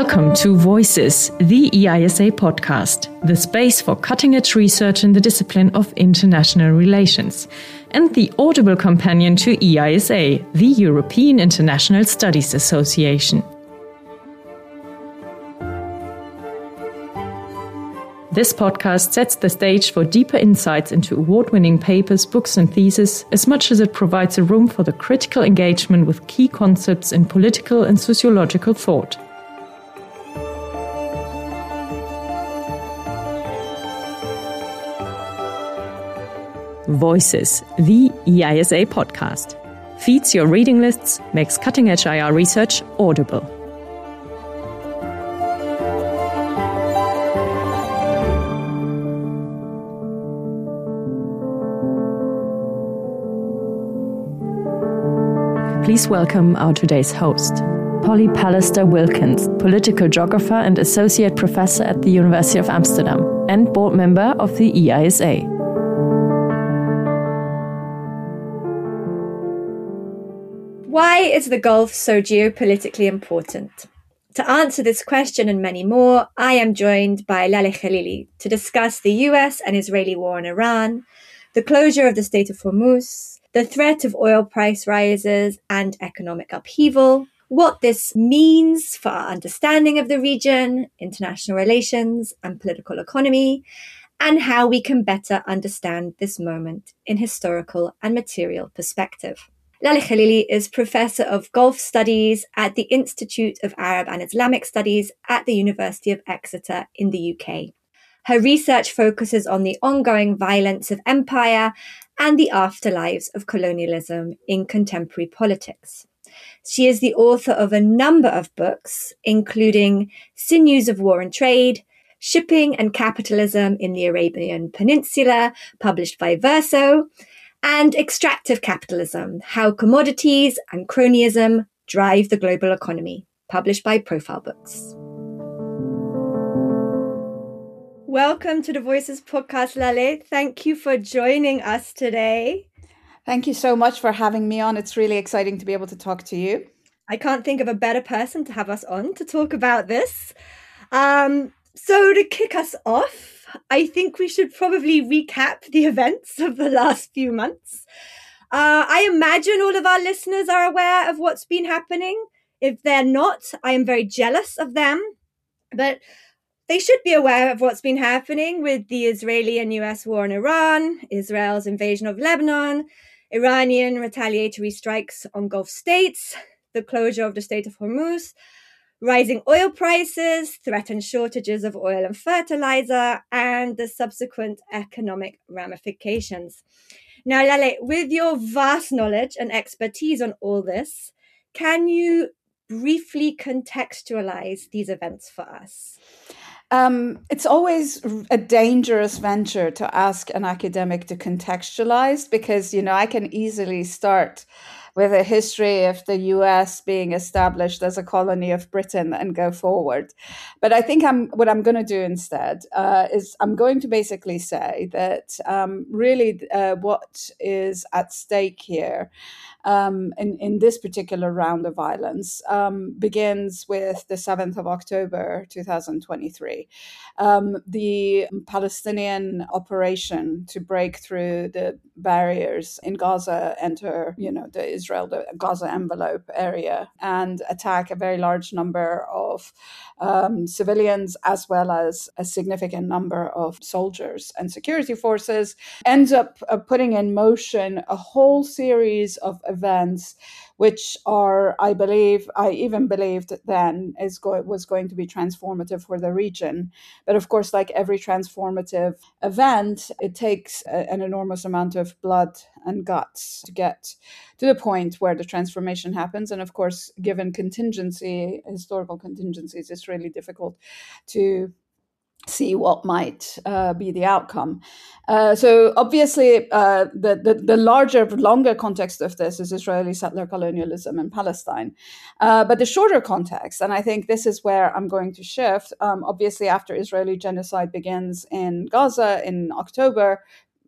Welcome to Voices, the EISA podcast, the space for cutting-edge research in the discipline of international relations, and the audible companion to EISA, the European International Studies Association. This podcast sets the stage for deeper insights into award-winning papers, books and theses, as much as it provides a room for the critical engagement with key concepts in political and sociological thought. Voices, the EISA podcast, feeds your reading lists, makes cutting-edge IR research audible. Please welcome our today's host, Polly Pallister-Wilkins, political geographer and associate professor at the University of Amsterdam and board member of the EISA. Why is the Gulf so geopolitically important? To answer this question and many more, I am joined by Laleh Khalili to discuss the US and Israeli war on Iran, the closure of the Strait of Hormuz, the threat of oil price rises and economic upheaval, what this means for our understanding of the region, international relations and political economy, and how we can better understand this moment in historical and material perspective. Laleh Khalili is Professor of Gulf Studies at the Institute of Arab and Islamic Studies at the University of Exeter in the UK. Her research focuses on the ongoing violence of empire and the afterlives of colonialism in contemporary politics. She is the author of a number of books, including Sinews of War and Trade, Shipping and Capitalism in the Arabian Peninsula, published by Verso, and Extractive Capitalism, How Commodities and Cronyism Drive the Global Economy, published by Profile Books. Welcome to the Voices podcast, Laleh. Thank you for joining us today. Thank you so much for having me on. It's really exciting to be able to talk to you. I can't think of a better person to have us on to talk about this. So to kick us off, I think we should probably recap the events of the last few months. I imagine all of our listeners are aware of what's been happening. If they're not, I am very jealous of them. But they should be aware of what's been happening with the Israeli and US war in Iran, Israel's invasion of Lebanon, Iranian retaliatory strikes on Gulf states, the closure of the Strait of Hormuz, rising oil prices, threatened shortages of oil and fertilizer, and the subsequent economic ramifications. Now, Laleh, with your vast knowledge and expertise on all this, can you briefly contextualize these events for us? It's always a dangerous venture to ask an academic to contextualize because, I can easily start with a history of the US being established as a colony of Britain and go forward. But I think what I'm going to do instead is I'm going to basically say that really what is at stake here in this particular round of violence begins with the 7th of October 2023. The Palestinian operation to break through the barriers in Gaza, enter, the Gaza envelope area and attack a very large number of civilians as well as a significant number of soldiers and security forces, ends up putting in motion a whole series of events which are, I even believed then was going to be transformative for the region. But of course, like every transformative event, it takes an enormous amount of blood and guts to get to the point where the transformation happens. And of course, given historical contingencies, it's really difficult to see what might be the outcome. So obviously, the longer context of this is Israeli settler colonialism in Palestine. But the shorter context, and I think this is where I'm going to shift, obviously after Israeli genocide begins in Gaza in October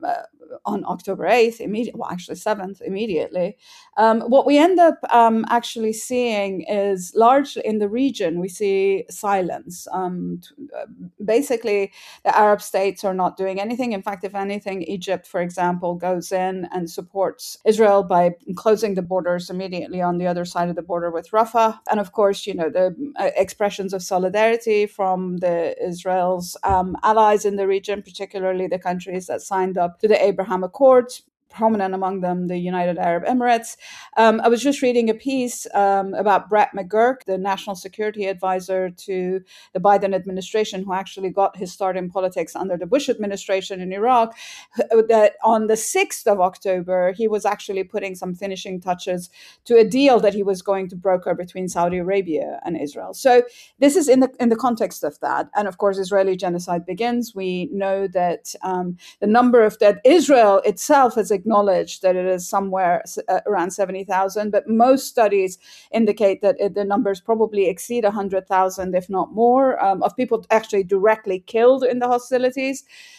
on October 8th, actually 7th, immediately. What we end up actually seeing is largely in the region, we see silence. Basically, the Arab states are not doing anything. In fact, if anything, Egypt, for example, goes in and supports Israel by closing the borders immediately on the other side of the border with Rafah. And of course, the expressions of solidarity from Israel's allies in the region, particularly the countries that signed up to the Abraham Accords, prominent among them the United Arab Emirates. I was just reading a piece about Brett McGurk, the national security advisor to the Biden administration, who actually got his start in politics under the Bush administration in Iraq, that on the 6th of October, he was actually putting some finishing touches to a deal that he was going to broker between Saudi Arabia and Israel. So this is in the context of that. And of course, Israeli genocide begins. We know that the number of that Israel itself has acknowledged that it is somewhere around 70,000, but most studies indicate that the numbers probably exceed 100,000, if not more, of people actually directly killed in the hostilities.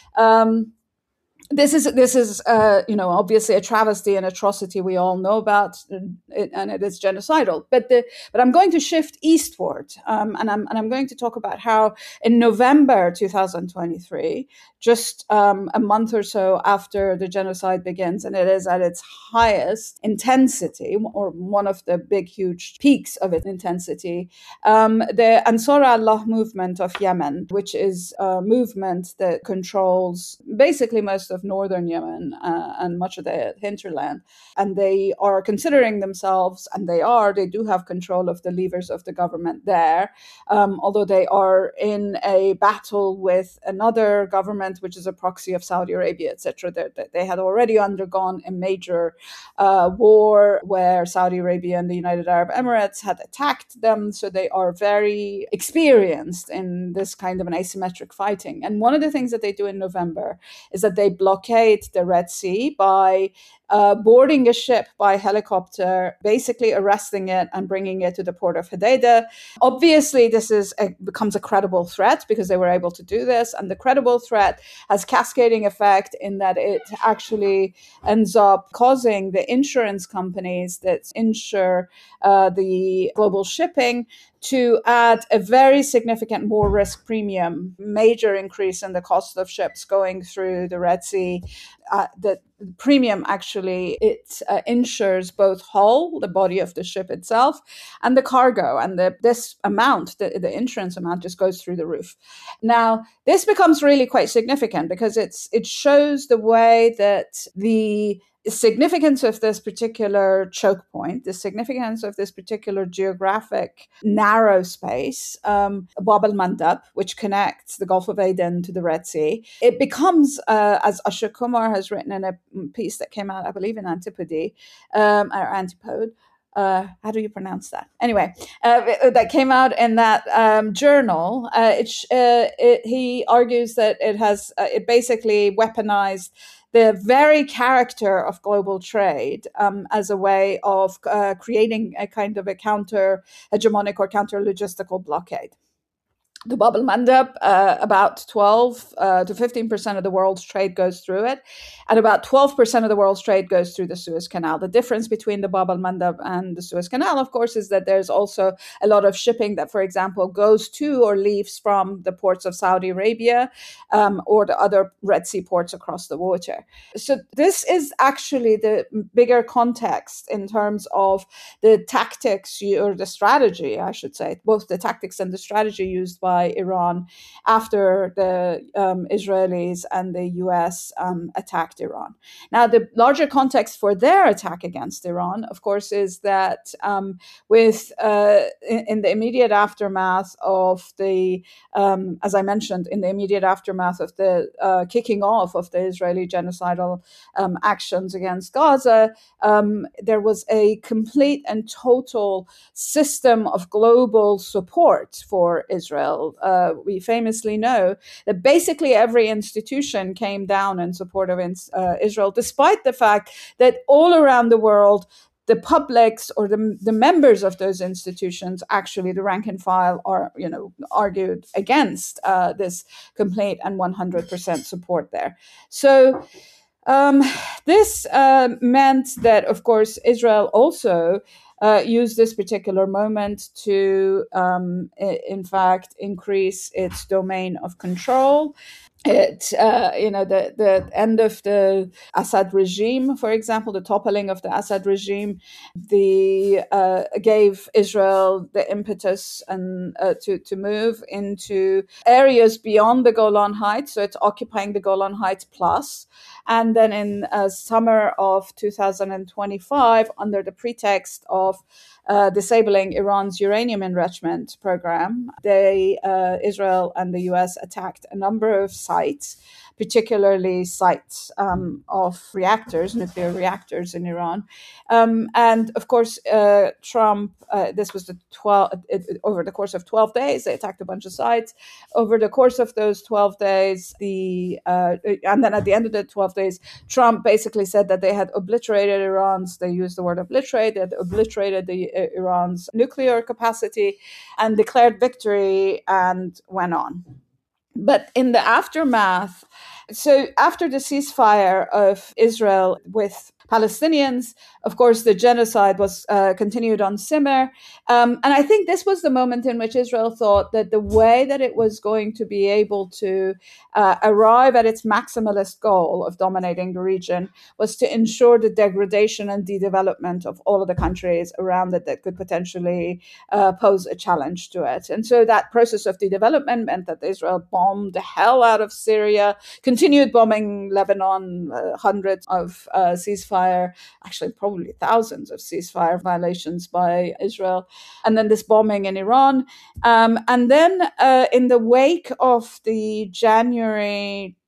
This is obviously a travesty and atrocity we all know about, and it is genocidal. But I'm going to shift eastward, and I'm going to talk about how in November 2023, just a month or so after the genocide begins, and it is at its highest intensity, or one of the big, huge peaks of its intensity, the Ansar Allah movement of Yemen, which is a movement that controls basically most of northern Yemen and much of the hinterland. And they are considering themselves, and they do have control of the levers of the government there, although they are in a battle with another government, which is a proxy of Saudi Arabia, etc. They had already undergone a major war where Saudi Arabia and the United Arab Emirates had attacked them. So they are very experienced in this kind of an asymmetric fighting. And one of the things that they do in November is that they blockade the Red Sea by boarding a ship by helicopter, basically arresting it and bringing it to the port of Hodeidah. Obviously, this becomes a credible threat because they were able to do this. And the credible threat has cascading effect in that it actually ends up causing the insurance companies that insure the global shipping to add a very significant more risk premium, major increase in the cost of ships going through the Red Sea. The premium actually, it insures both hull, the body of the ship itself, and the cargo. And this amount, the insurance amount, just goes through the roof. Now, this becomes really quite significant because it shows the way that the significance of this particular choke point, the significance of this particular geographic narrow space, Bab al-Mandab, which connects the Gulf of Aden to the Red Sea, it becomes, as Ashok Kumar has written in a piece that came out, I believe, in Antipode, or Antipode. How do you pronounce that? Anyway, that came out in that journal. He argues that it basically weaponized the very character of global trade as a way of creating a kind of a counter-hegemonic or counter-logistical blockade. The Bab al-Mandab, about 12 to 15% of the world's trade goes through it, and about 12% of the world's trade goes through the Suez Canal. The difference between the Bab al-Mandab and the Suez Canal, of course, is that there's also a lot of shipping that, for example, goes to or leaves from the ports of Saudi Arabia or the other Red Sea ports across the water. So this is actually the bigger context in terms of the tactics, or the strategy, I should say, both the tactics and the strategy used by Iran after the Israelis and the US attacked Iran. Now, the larger context for their attack against Iran, of course, is that in the immediate aftermath of the, as I mentioned, in the immediate aftermath of the kicking off of the Israeli genocidal actions against Gaza, there was a complete and total system of global support for Israel. We famously know that basically every institution came down in support of Israel, despite the fact that all around the world, the publics or the members of those institutions, actually the rank and file, argued against this complete and 100% support there. So This meant that, of course, Israel also used this particular moment to, in fact, increase its domain of control. The end of the Assad regime, for example, the toppling of the Assad regime, gave Israel the impetus and to move into areas beyond the Golan Heights. So it's occupying the Golan Heights plus. And then in summer of 2025, under the pretext of disabling Iran's uranium enrichment program, Israel and the US attacked a number of sites, particularly sites of nuclear reactors in Iran. And of course, Trump, this was over the course of 12 days, they attacked a bunch of sites. Over the course of those 12 days, and then at the end of the 12 days, Trump basically said that they had obliterated they used the word obliterate, they had obliterated Iran's nuclear capacity and declared victory and went on. But in the aftermath, so after the ceasefire of Israel with Palestinians, of course, the genocide was continued on Simmer. And I think this was the moment in which Israel thought that the way that it was going to be able to arrive at its maximalist goal of dominating the region was to ensure the degradation and de-development of all of the countries around it that could potentially pose a challenge to it. And so that process of de-development meant that Israel bombed the hell out of Syria, continued bombing Lebanon, hundreds of ceasefire, actually probably thousands of ceasefire violations by Israel, and then this bombing in Iran. And then in the wake of the January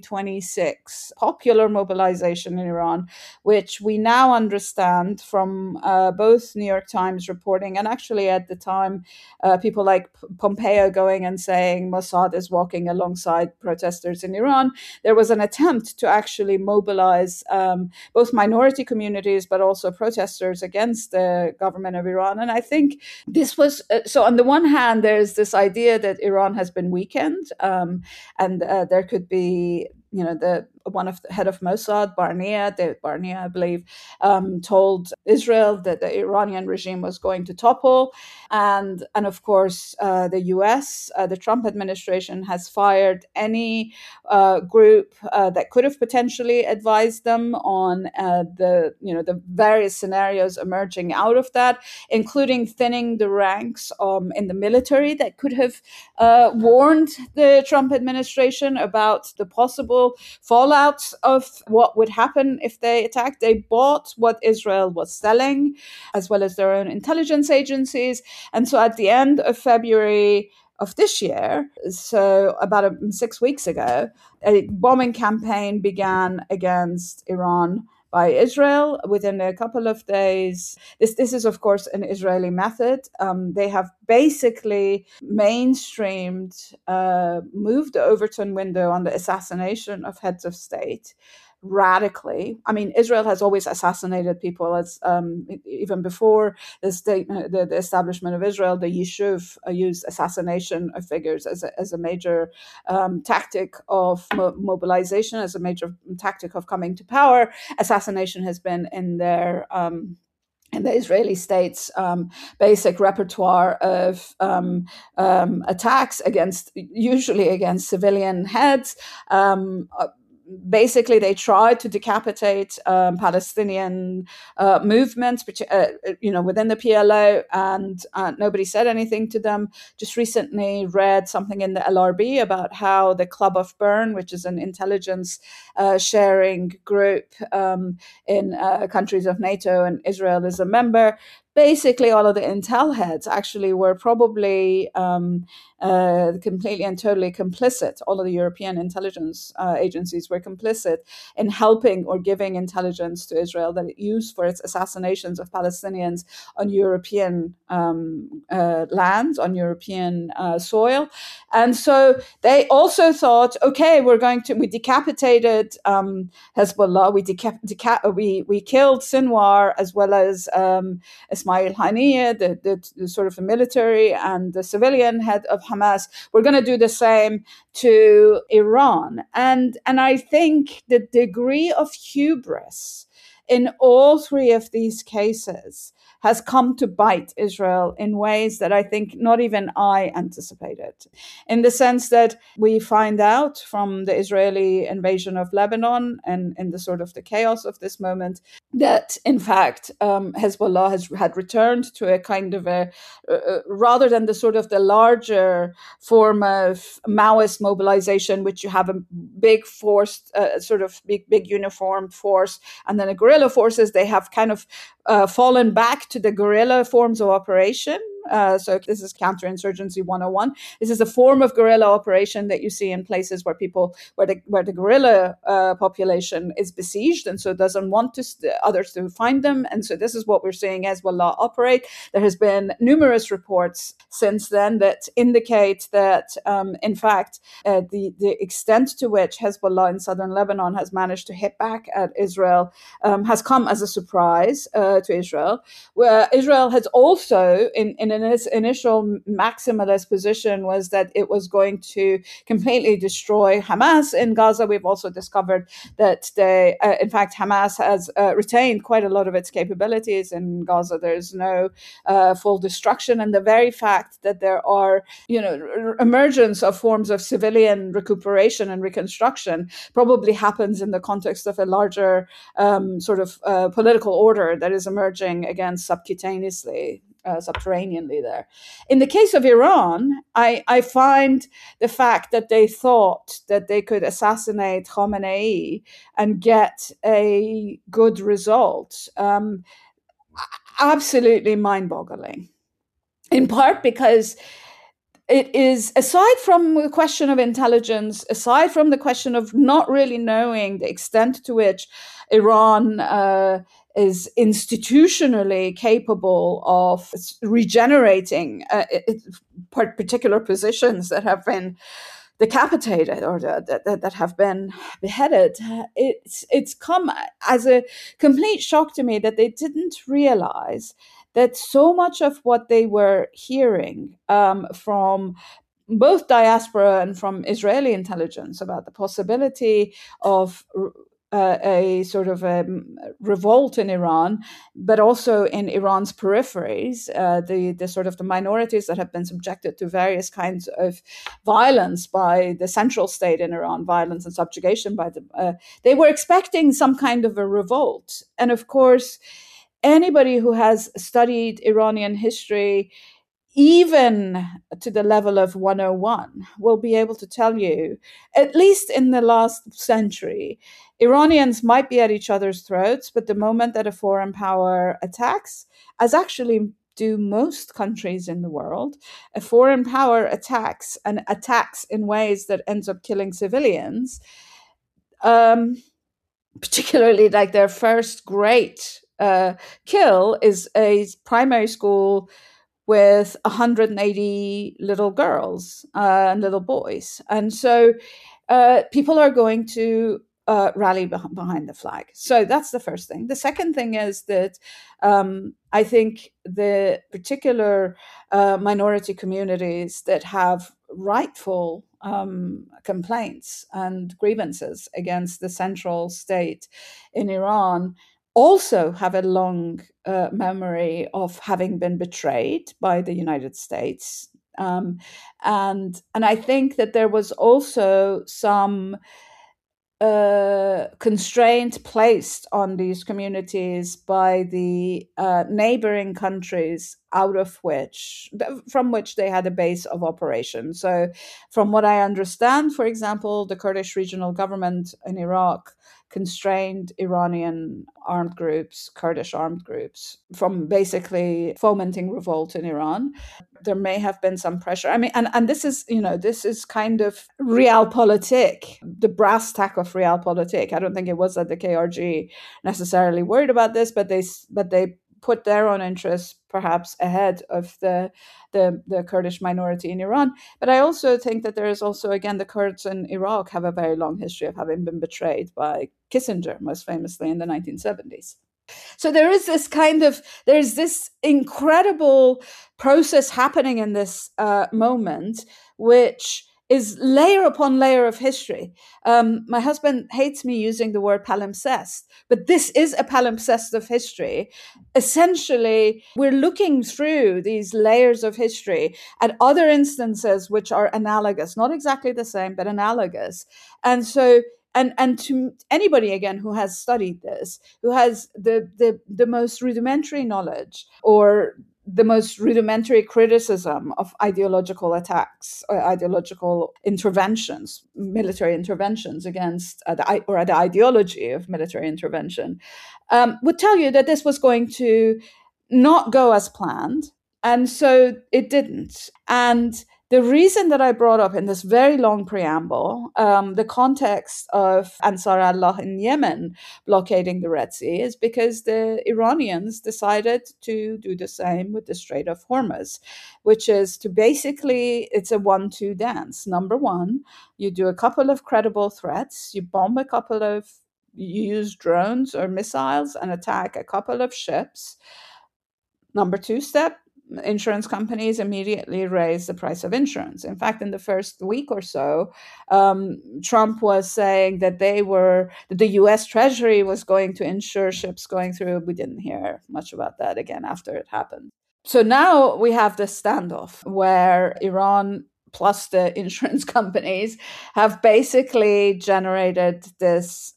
2026 popular mobilization in Iran, which we now understand from both New York Times reporting and actually at the time people like Pompeo going and saying Mossad is walking alongside protesters in Iran. There was an attempt to actually mobilize both minority communities but also protesters against the government of Iran. And I think this was so on the one hand, there's this idea that Iran has been weakened and there could be the head of Mossad, David Barnea, I believe, told Israel that the Iranian regime was going to topple. And of course, the US, the Trump administration has fired any group that could have potentially advised them on the various scenarios emerging out of that, including thinning the ranks in the military that could have warned the Trump administration about the possible fallout of what would happen if they attacked. They bought what Israel was selling, as well as their own intelligence agencies. And so at the end of February of this year, so about 6 weeks ago, a bombing campaign began against Iran by Israel within a couple of days. This is, of course, an Israeli method. They have basically mainstreamed, moved the Overton window on the assassination of heads of state radically. I mean, Israel has always assassinated people, as even before the establishment of Israel, the Yishuv used assassination of figures as a major tactic of mobilization, as a major tactic of coming to power. Assassination has been in their in the Israeli state's basic repertoire of attacks usually against civilian heads. Basically, they tried to decapitate Palestinian movements, within the PLO, and nobody said anything to them. Just recently read something in the LRB about how the Club of Bern, which is an intelligence sharing group in countries of NATO, and Israel is a member. Basically, all of the intel heads actually were probably completely and totally complicit. All of the European intelligence agencies were complicit in helping or giving intelligence to Israel that it used for its assassinations of Palestinians on European lands, on European soil. And so they also thought, okay, we decapitated Hezbollah, we killed Sinwar, as well as Ismail Ismail Haniyeh, the sort of the military and the civilian head of Hamas, we're going to do the same to Iran. And I think the degree of hubris in all three of these cases has come to bite Israel in ways that I think not even I anticipated. In the sense that we find out from the Israeli invasion of Lebanon and in the sort of the chaos of this moment that, in fact, Hezbollah had returned to a kind of rather than the sort of the larger form of Maoist mobilization, which you have a big force, sort of big uniformed force, and then a guerrilla forces, they have kind of fallen back to the guerrilla forms of operation. So this is counterinsurgency 101. This is a form of guerrilla operation that you see in places where the guerrilla population is besieged and so doesn't want others to find them. And so this is what we're seeing Hezbollah operate. There has been numerous reports since then that indicate that, in fact, the extent to which Hezbollah in southern Lebanon has managed to hit back at Israel has come as a surprise to Israel. Where Israel has also, in its initial maximalist position, was that it was going to completely destroy Hamas in Gaza. We've also discovered that in fact, Hamas has retained quite a lot of its capabilities in Gaza. There's no full destruction, and the very fact that there are, emergence of forms of civilian recuperation and reconstruction probably happens in the context of a larger sort of political order that is emerging again subterraneously there. In the case of Iran, I find the fact that they thought that they could assassinate Khamenei and get a good result absolutely mind-boggling. In part because it is, aside from the question of intelligence, aside from the question of not really knowing the extent to which Iran is institutionally capable of regenerating particular positions that have been decapitated or that have been beheaded, it's come as a complete shock to me that they didn't realize that so much of what they were hearing from both diaspora and from Israeli intelligence about the possibility of a sort of a revolt in Iran, but also in Iran's peripheries, the sort of the minorities that have been subjected to various kinds of violence by the central state in Iran, violence and subjugation by they were expecting some kind of a revolt. And of course, anybody who has studied Iranian history, even to the level of 101, will be able to tell you, at least in the last century, Iranians might be at each other's throats, but the moment that a foreign power attacks, as actually do most countries in the world, a foreign power attacks in ways that ends up killing civilians, particularly like their first great kill is a primary school with 180 little girls and little boys. And so people are going to rally behind the flag. So that's the first thing. The second thing is that I think the particular minority communities that have rightful complaints and grievances against the central state in Iran also have a long memory of having been betrayed by the United States. And I think that there was also some constraint placed on these communities by the neighboring countries from which they had a base of operation. So from what I understand, for example, the Kurdish regional government in Iraq constrained Iranian armed groups, Kurdish armed groups, from basically fomenting revolt in Iran. There may have been some pressure. I mean, and this is kind of realpolitik, the brass tack of realpolitik. I don't think it was that the KRG necessarily worried about this, but they put their own interests perhaps ahead of the Kurdish minority in Iran. But I also think that there is also, again, the Kurds in Iraq have a very long history of having been betrayed by Kissinger, most famously in the 1970s. So there's this incredible process happening in this moment, which is layer upon layer of history. My husband hates me using the word palimpsest, but this is a palimpsest of history. Essentially, we're looking through these layers of history at other instances which are analogous, not exactly the same, but analogous. And so and to anybody again who has studied this, who has the most rudimentary knowledge or the most rudimentary criticism of ideological attacks or ideological interventions, military interventions against the ideology of military intervention, would tell you that this was going to not go as planned. And so it didn't. And the reason that I brought up in this very long preamble, the context of Ansar Allah in Yemen blockading the Red Sea, is because the Iranians decided to do the same with the Strait of Hormuz, which is to basically, it's a 1-2 dance. Number one, you do a couple of credible threats, you use drones or missiles and attack a couple of ships. Number two step, insurance companies immediately raise the price of insurance. In fact, in the first week or so, Trump was saying that the U.S. Treasury was going to insure ships going through. We didn't hear much about that again after it happened. So now we have this standoff where Iran plus the insurance companies have basically generated this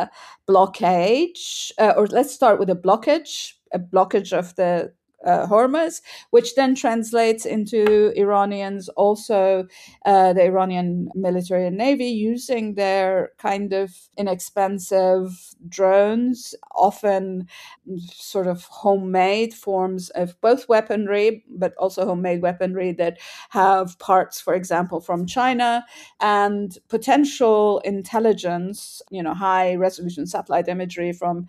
blockade, or let's start with a blockage of the Hormuz, which then translates into Iranians also, the Iranian military and navy using their kind of inexpensive drones, often sort of homemade forms of both weaponry, but also homemade weaponry that have parts, for example, from China, and potential intelligence, high resolution satellite imagery from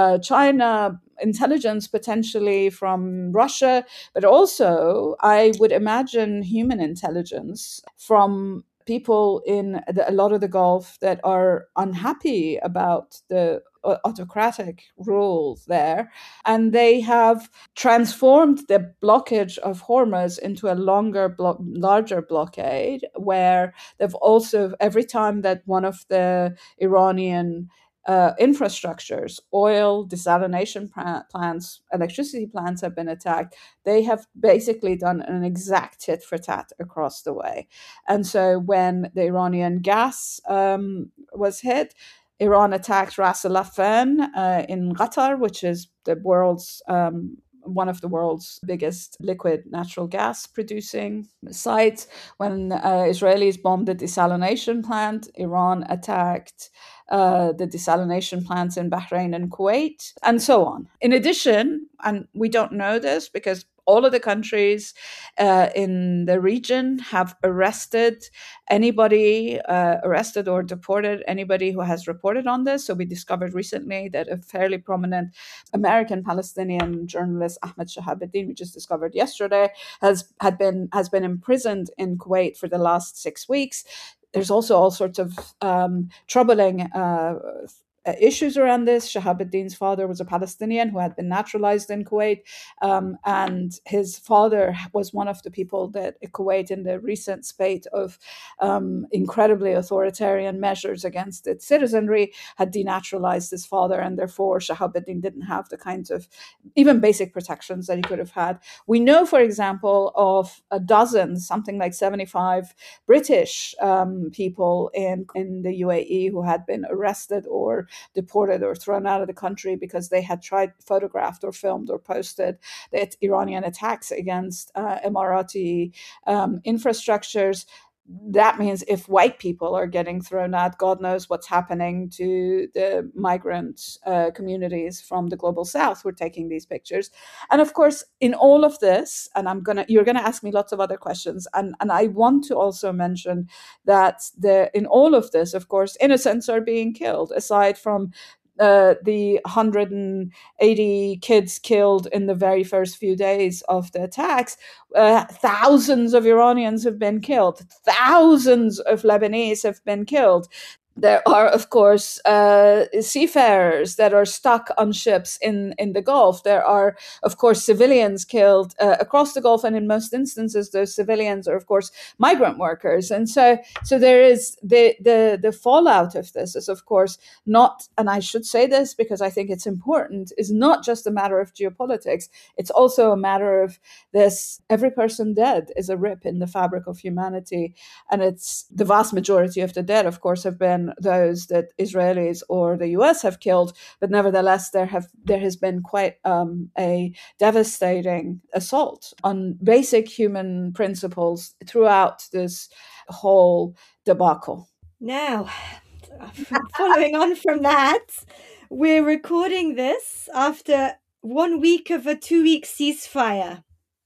China, intelligence potentially from Russia, but also I would imagine human intelligence from people in a lot of the Gulf that are unhappy about the autocratic rule there. And they have transformed the blockage of Hormuz into a larger blockade, where they've also, every time that one of the Iranian infrastructures, oil, desalination plants, electricity plants have been attacked, they have basically done an exact tit for tat across the way. And so when the Iranian gas was hit, Iran attacked Ras Al Laffan in Qatar, which is the world's one of the world's biggest liquid natural gas producing sites. When Israelis bombed the desalination plant, Iran attacked the desalination plants in Bahrain and Kuwait, and so on. In addition, and we don't know this because all of the countries in the region have arrested or deported anybody who has reported on this. So we discovered recently that a fairly prominent American-Palestinian journalist, Ahmed Shahabuddin, we just discovered yesterday, has been imprisoned in Kuwait for the last 6 weeks. There's also all sorts of troubling issues around this. Shahabuddin's father was a Palestinian who had been naturalized in Kuwait, and his father was one of the people that Kuwait, in the recent spate of incredibly authoritarian measures against its citizenry, had denaturalized his father, and therefore Shahabuddin didn't have the kinds of even basic protections that he could have had. We know, for example, of something like 75 British people in the UAE who had been arrested or deported or thrown out of the country because they had photographed or filmed or posted the Iranian attacks against Emirati infrastructures. That means if white people are getting thrown out, God knows what's happening to the migrant communities from the global south who are taking these pictures. And of course, in all of this, and you're gonna ask me lots of other questions, and I want to also mention that in all of this, of course, innocents are being killed, aside from the 180 kids killed in the very first few days of the attacks. Thousands of Iranians have been killed. Thousands of Lebanese have been killed. There are, of course, seafarers that are stuck on ships in the Gulf. There are, of course, civilians killed across the Gulf, and in most instances, those civilians are, of course, migrant workers. And so there is the fallout of this is, of course, not, and I should say this because I think it's important, is not just a matter of geopolitics. It's also a matter of this: every person dead is a rip in the fabric of humanity, and it's the vast majority of the dead, of course, have been those that Israelis or the US have killed, but nevertheless there has been quite a devastating assault on basic human principles throughout this whole debacle. Now, following on from that, we're recording this after 1 week of a 2-week ceasefire.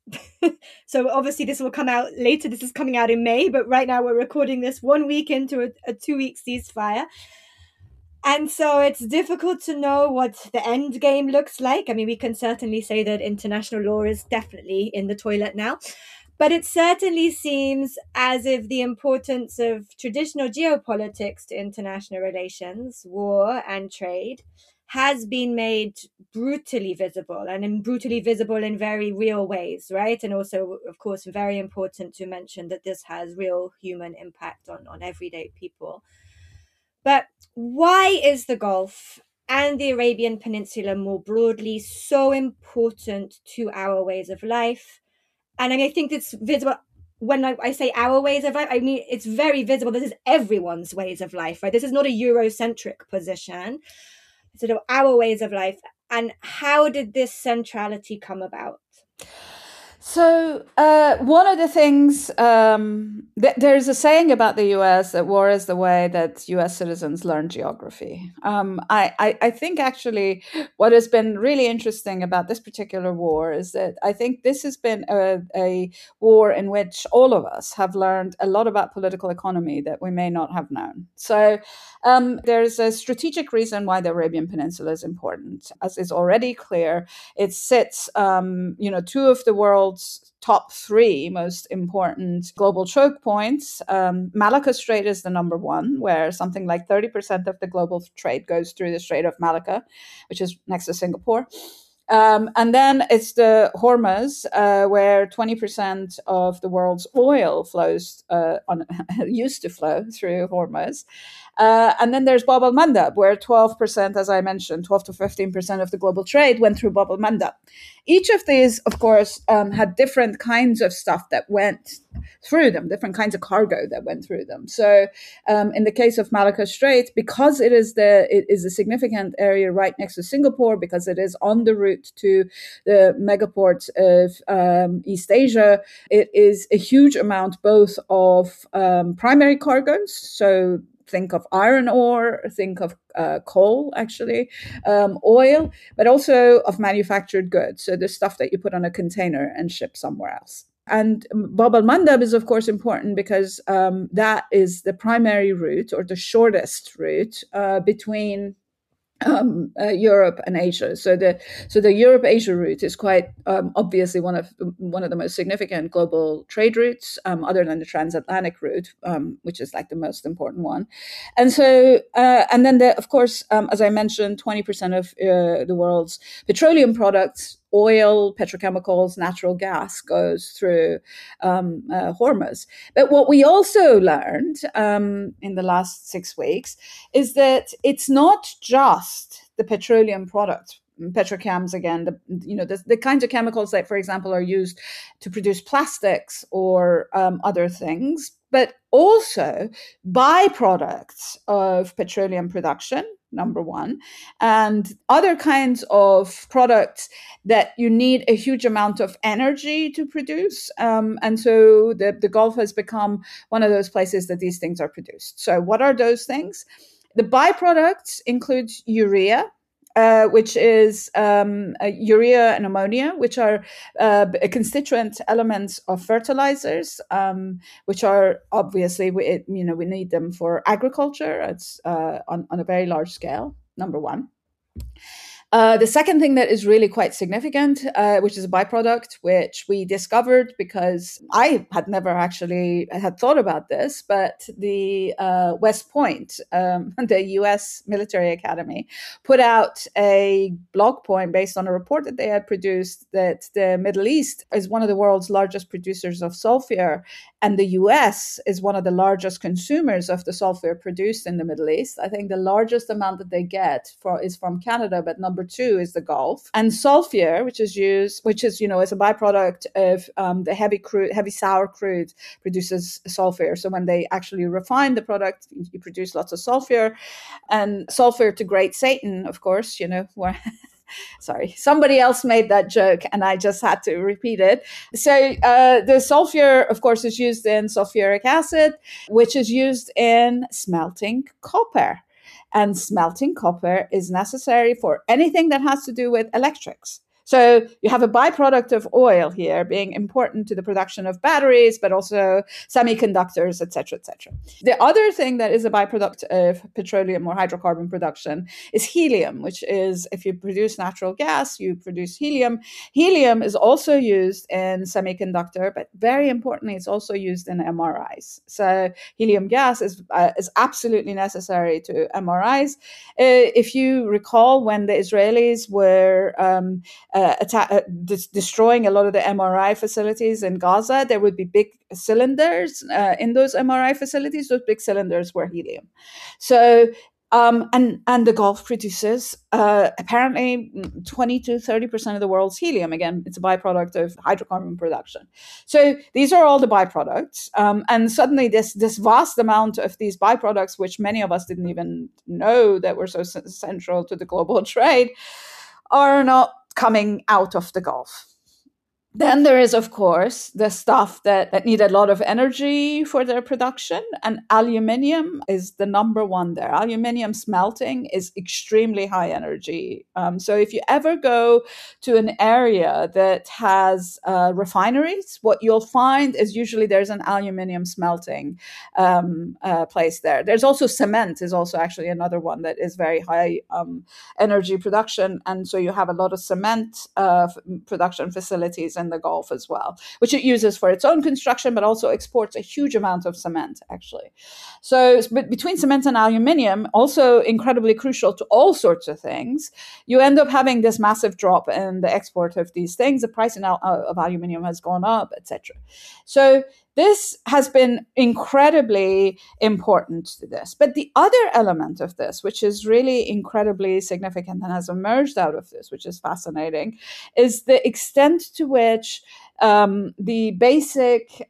So obviously this will come out later. This is coming out in May, but right now we're recording this 1 week into a 2-week ceasefire. And so it's difficult to know what the end game looks like. I mean, we can certainly say that international law is definitely in the toilet now, but it certainly seems as if the importance of traditional geopolitics to international relations, war and trade, has been made brutally visible, and brutally visible in very real ways, right? And also, of course, very important to mention that this has real human impact on everyday people. But why is the Gulf and the Arabian Peninsula more broadly so important to our ways of life? And I mean, I think it's visible. When I say our ways of life, I mean, it's very visible. This is everyone's ways of life, right? This is not a Eurocentric position. It's sort of our ways of life. And how did this centrality come about? So one of the things, there's a saying about the US that war is the way that US citizens learn geography. I think actually what has been really interesting about this particular war is that I think this has been a war in which all of us have learned a lot about political economy that we may not have known. So there's a strategic reason why the Arabian Peninsula is important. As is already clear, it sits, two of the world's top 3 most important global choke points. Malacca Strait is the number one, where something like 30% of the global trade goes through the Strait of Malacca, which is next to Singapore. And then it's the Hormuz, where 20% of the world's oil flows used to flow through Hormuz. And then there's Bab el-Mandab, where 12%, as I mentioned, 12 to 15% of the global trade went through Bab el-Mandab. Each of these, of course, had different kinds of stuff that went through them, different kinds of cargo that went through them. So in the case of Malacca Strait, because it is a significant area right next to Singapore, because it is on the route to the megaports of East Asia, it is a huge amount both of primary cargoes, so think of iron ore, think of coal, actually, oil, but also of manufactured goods. So the stuff that you put on a container and ship somewhere else. And Bab el-Mandab is, of course, important because that is the primary route or the shortest route between Europe and Asia. So the Europe-Asia route is quite obviously one of the most significant global trade routes, other than the transatlantic route, which is like the most important one. And so, and then of course, as I mentioned, 20% of the world's petroleum products, oil, petrochemicals, natural gas, goes through Hormuz. But what we also learned in the last 6 weeks is that it's not just the petroleum products, petrochems again, the kinds of chemicals that, for example, are used to produce plastics or other things, but also byproducts of petroleum production, number one, and other kinds of products that you need a huge amount of energy to produce. And so the Gulf has become one of those places that these things are produced. So what are those things? The byproducts include urea, which is urea and ammonia, which are constituent elements of fertilizers, which are obviously, we need them for agriculture. It's on a very large scale, number one. The second thing that is really quite significant, which is a byproduct, which we discovered because I had never actually had thought about this, but the West Point, the US military academy, put out a blog point based on a report that they had produced that the Middle East is one of the world's largest producers of sulfur, and the US is one of the largest consumers of the sulfur produced in the Middle East. I think the largest amount that they get is from Canada, but number two is the Gulf. And sulfur, which is is a byproduct of the heavy sour crude, produces sulfur. So when they actually refine the product, you produce lots of sulfur. And sulfur to great Satan, of course, where sorry, somebody else made that joke and I just had to repeat it. So the sulfur, of course, is used in sulfuric acid, which is used in smelting copper. And smelting copper is necessary for anything that has to do with electrics. So you have a byproduct of oil here being important to the production of batteries, but also semiconductors, et cetera, et cetera. The other thing that is a byproduct of petroleum or hydrocarbon production is helium, which is if you produce natural gas, you produce helium. Helium is also used in semiconductor, but very importantly, it's also used in MRIs. So helium gas is absolutely necessary to MRIs. If you recall, when the Israelis were destroying a lot of the MRI facilities in Gaza, there would be big cylinders in those MRI facilities. Those big cylinders were helium. So, and the Gulf produces apparently 20 to 30% of the world's helium. Again, it's a byproduct of hydrocarbon production. So these are all the byproducts. And suddenly this vast amount of these byproducts, which many of us didn't even know that were so central to the global trade, are not coming out of the Gulf. Then there is, of course, the stuff that need a lot of energy for their production, and aluminium is the number one there. Aluminium smelting is extremely high energy. So if you ever go to an area that has refineries, what you'll find is usually there's an aluminium smelting place there. There's also cement is also actually another one that is very high energy production. And so you have a lot of cement production facilities in the Gulf as well, which it uses for its own construction, but also exports a huge amount of cement, actually. So but between cement and aluminium, also incredibly crucial to all sorts of things, you end up having this massive drop in the export of these things. The price of aluminium has gone up, etc. So this has been incredibly important to this. But the other element of this, which is really incredibly significant and has emerged out of this, which is fascinating, is the extent to which the basic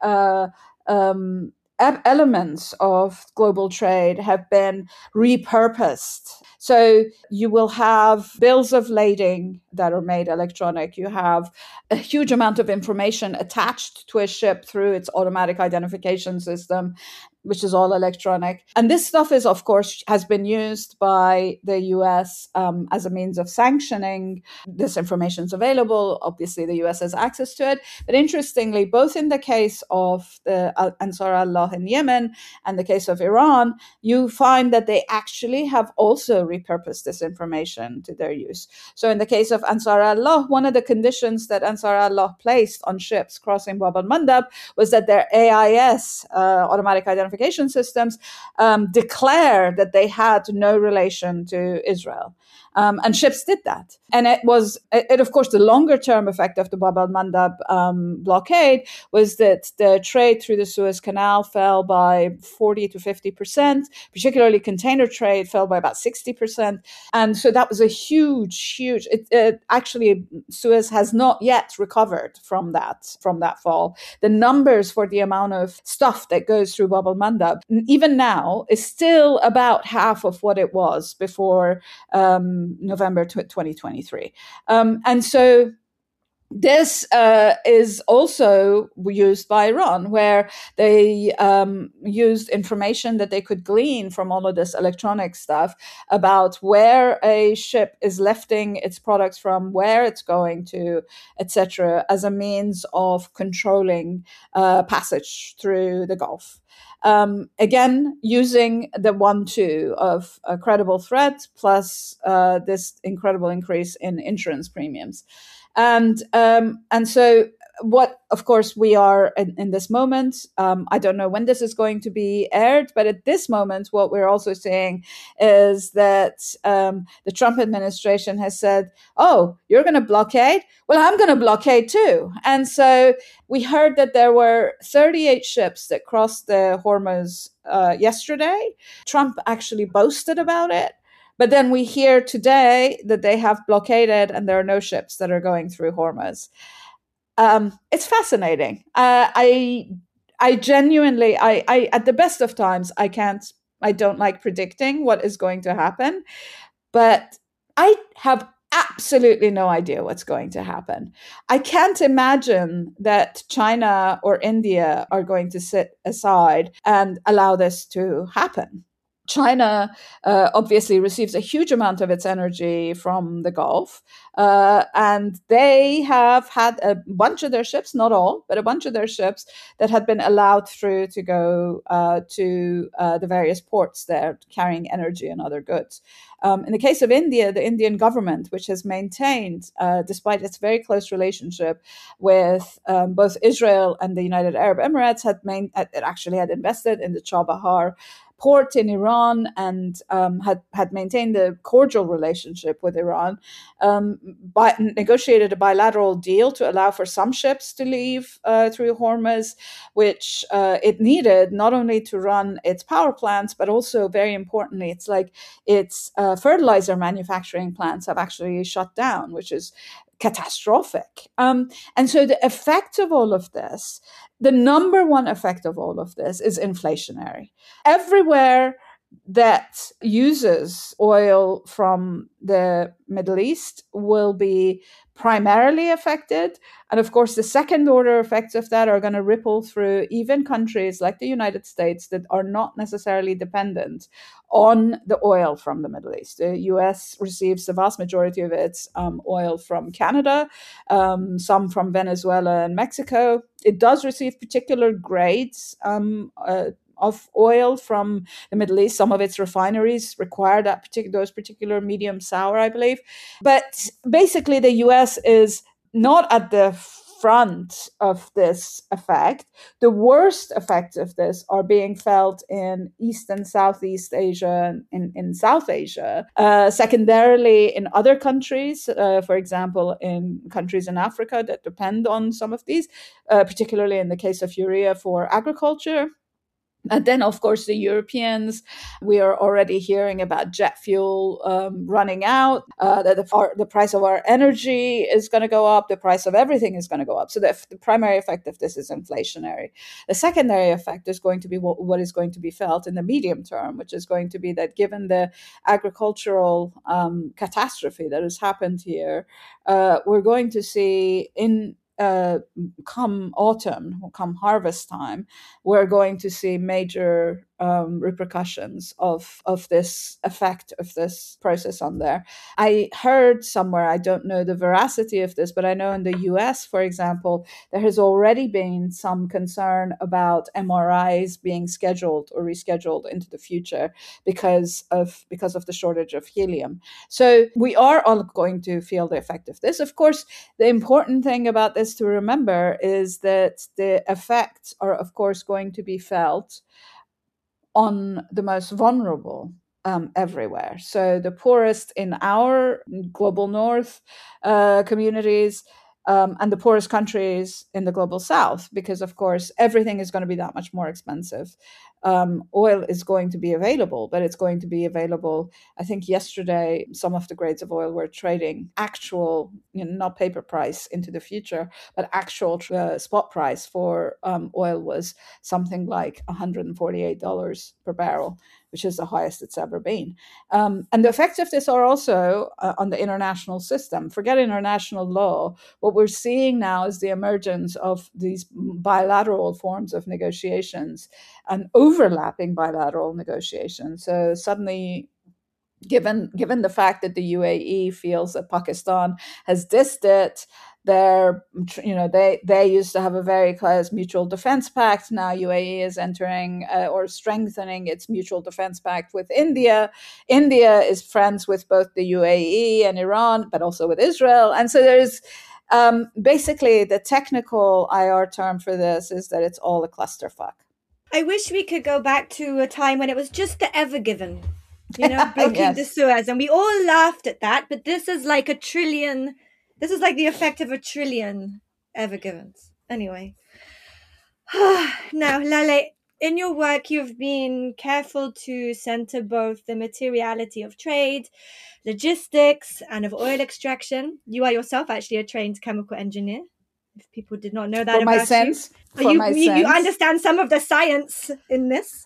elements of global trade have been repurposed. So you will have bills of lading that are made electronic. You have a huge amount of information attached to a ship through its automatic identification system, which is all electronic. And this stuff is, of course, has been used by the US as a means of sanctioning. This information is available. Obviously, the US has access to it. But interestingly, both in the case of the Ansar Allah in Yemen and the case of Iran, you find that they actually have also repurposed this information to their use. So in the case of Ansar Allah, one of the conditions that Ansar Allah placed on ships crossing Bab al-Mandab was that their AIS, automatic identification systems, declare that they had no relation to Israel. And ships did that. And it of course, the longer term effect of the Bab al-Mandab blockade was that the trade through the Suez Canal fell by 40 to 50%, particularly container trade fell by about 60%. And so that was a huge, actually, Suez has not yet recovered from that fall. The numbers for the amount of stuff that goes through Bab al-Mandab, even now, is still about half of what it was before November 2023. And so This is also used by Iran, where they used information that they could glean from all of this electronic stuff about where a ship is lifting its products from, where it's going to, etc., as a means of controlling passage through the Gulf. Again, using the 1-2 of a credible threat plus this incredible increase in insurance premiums. And so what, of course, we are in this moment, I don't know when this is going to be aired, but at this moment, what we're also seeing is that the Trump administration has said, oh, you're going to blockade? Well, I'm going to blockade too. And so we heard that there were 38 ships that crossed the Hormuz yesterday. Trump actually boasted about it. But then we hear today that they have blockaded and there are no ships that are going through Hormuz. It's fascinating. I genuinely, at the best of times, I don't like predicting what is going to happen, but I have absolutely no idea what's going to happen. I can't imagine that China or India are going to sit aside and allow this to happen. China obviously receives a huge amount of its energy from the Gulf, and they have had a bunch of their ships, not all, but a bunch of their ships that had been allowed through to go to the various ports there, carrying energy and other goods. In the case of India, the Indian government, which has maintained, despite its very close relationship with both Israel and the United Arab Emirates, it actually had invested in the Chabahar port in Iran and had maintained a cordial relationship with Iran, negotiated a bilateral deal to allow for some ships to leave through Hormuz, which it needed not only to run its power plants, but also, very importantly, it's like its fertilizer manufacturing plants have actually shut down, which is catastrophic. And so the effect of all of this, the number one effect of all of this is inflationary. Everywhere that uses oil from the Middle East will be primarily affected. And of course, the second order effects of that are going to ripple through even countries like the United States that are not necessarily dependent on the oil from the Middle East. The US receives the vast majority of its oil from Canada, some from Venezuela and Mexico. It does receive particular grades of oil from the Middle East. Some of its refineries require those particular medium sour, I believe. But basically, the US is not at the front of this effect. The worst effects of this are being felt in East and Southeast Asia and in South Asia. Secondarily, in other countries, for example, in countries in Africa that depend on some of these, particularly in the case of urea for agriculture. And then, of course, the Europeans, we are already hearing about jet fuel running out, that the price of our energy is going to go up, the price of everything is going to go up. So the primary effect of this is inflationary. The secondary effect is going to be what is going to be felt in the medium term, which is going to be that given the agricultural catastrophe that has happened here, we're going to see come autumn, come harvest time, we're going to see major repercussions of this effect of this process on there. I heard somewhere, I don't know the veracity of this, but I know in the US, for example, there has already been some concern about MRIs being scheduled or rescheduled into the future because of the shortage of helium. So we are all going to feel the effect of this. Of course, the important thing about this to remember is that the effects are, of course, going to be felt on the most vulnerable everywhere. So the poorest in our global north communities and the poorest countries in the global south, because, of course, everything is going to be that much more expensive. oil is going to be available, but it's going to be available. I think yesterday, some of the grades of oil were trading actual, not paper price into the future, but actual spot price for oil was something like $148 per barrel, which is the highest it's ever been. And the effects of this are also on the international system. Forget international law. What we're seeing now is the emergence of these bilateral forms of negotiations and overlapping bilateral negotiations. So suddenly, given the fact that the UAE feels that Pakistan has dissed it, they used to have a very close mutual defense pact. Now UAE is entering or strengthening its mutual defense pact with India. India is friends with both the UAE and Iran, but also with Israel. And so there's basically the technical IR term for this is that it's all a clusterfuck. I wish we could go back to a time when it was just the Ever Given, blocking Yes. the Suez, and we all laughed at that. But this is like a trillion. This is like the effect of a trillion Ever Givens. Anyway, now Lale, in your work, you've been careful to center both the materiality of trade, logistics, and of oil extraction. You are yourself actually a trained chemical engineer. If people did not know that For about my sense, you, for my you sense. understand some of the science in this.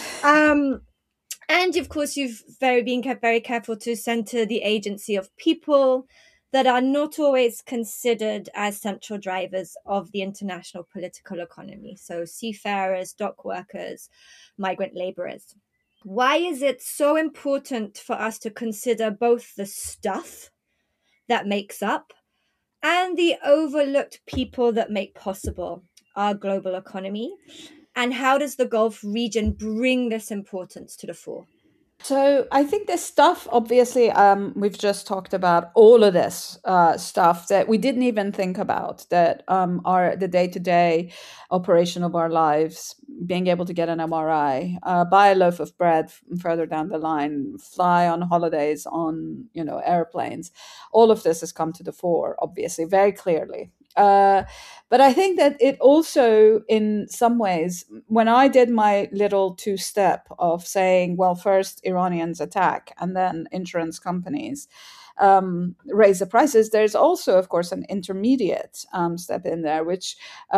And of course, you've been very careful to center the agency of people that are not always considered as central drivers of the international political economy. So seafarers, dock workers, migrant laborers. Why is it so important for us to consider both the stuff that makes up and the overlooked people that make possible our global economy? And how does the Gulf region bring this importance to the fore? So I think this stuff, obviously, we've just talked about all of this stuff that we didn't even think about, that are the day-to-day operation of our lives, being able to get an MRI, buy a loaf of bread further down the line, fly on holidays on airplanes. All of this has come to the fore, obviously, very clearly. But I think that it also, in some ways, when I did my little two-step of saying, well, first Iranians attack and then insurance companies raise the prices, there's also, of course, an intermediate step in there, which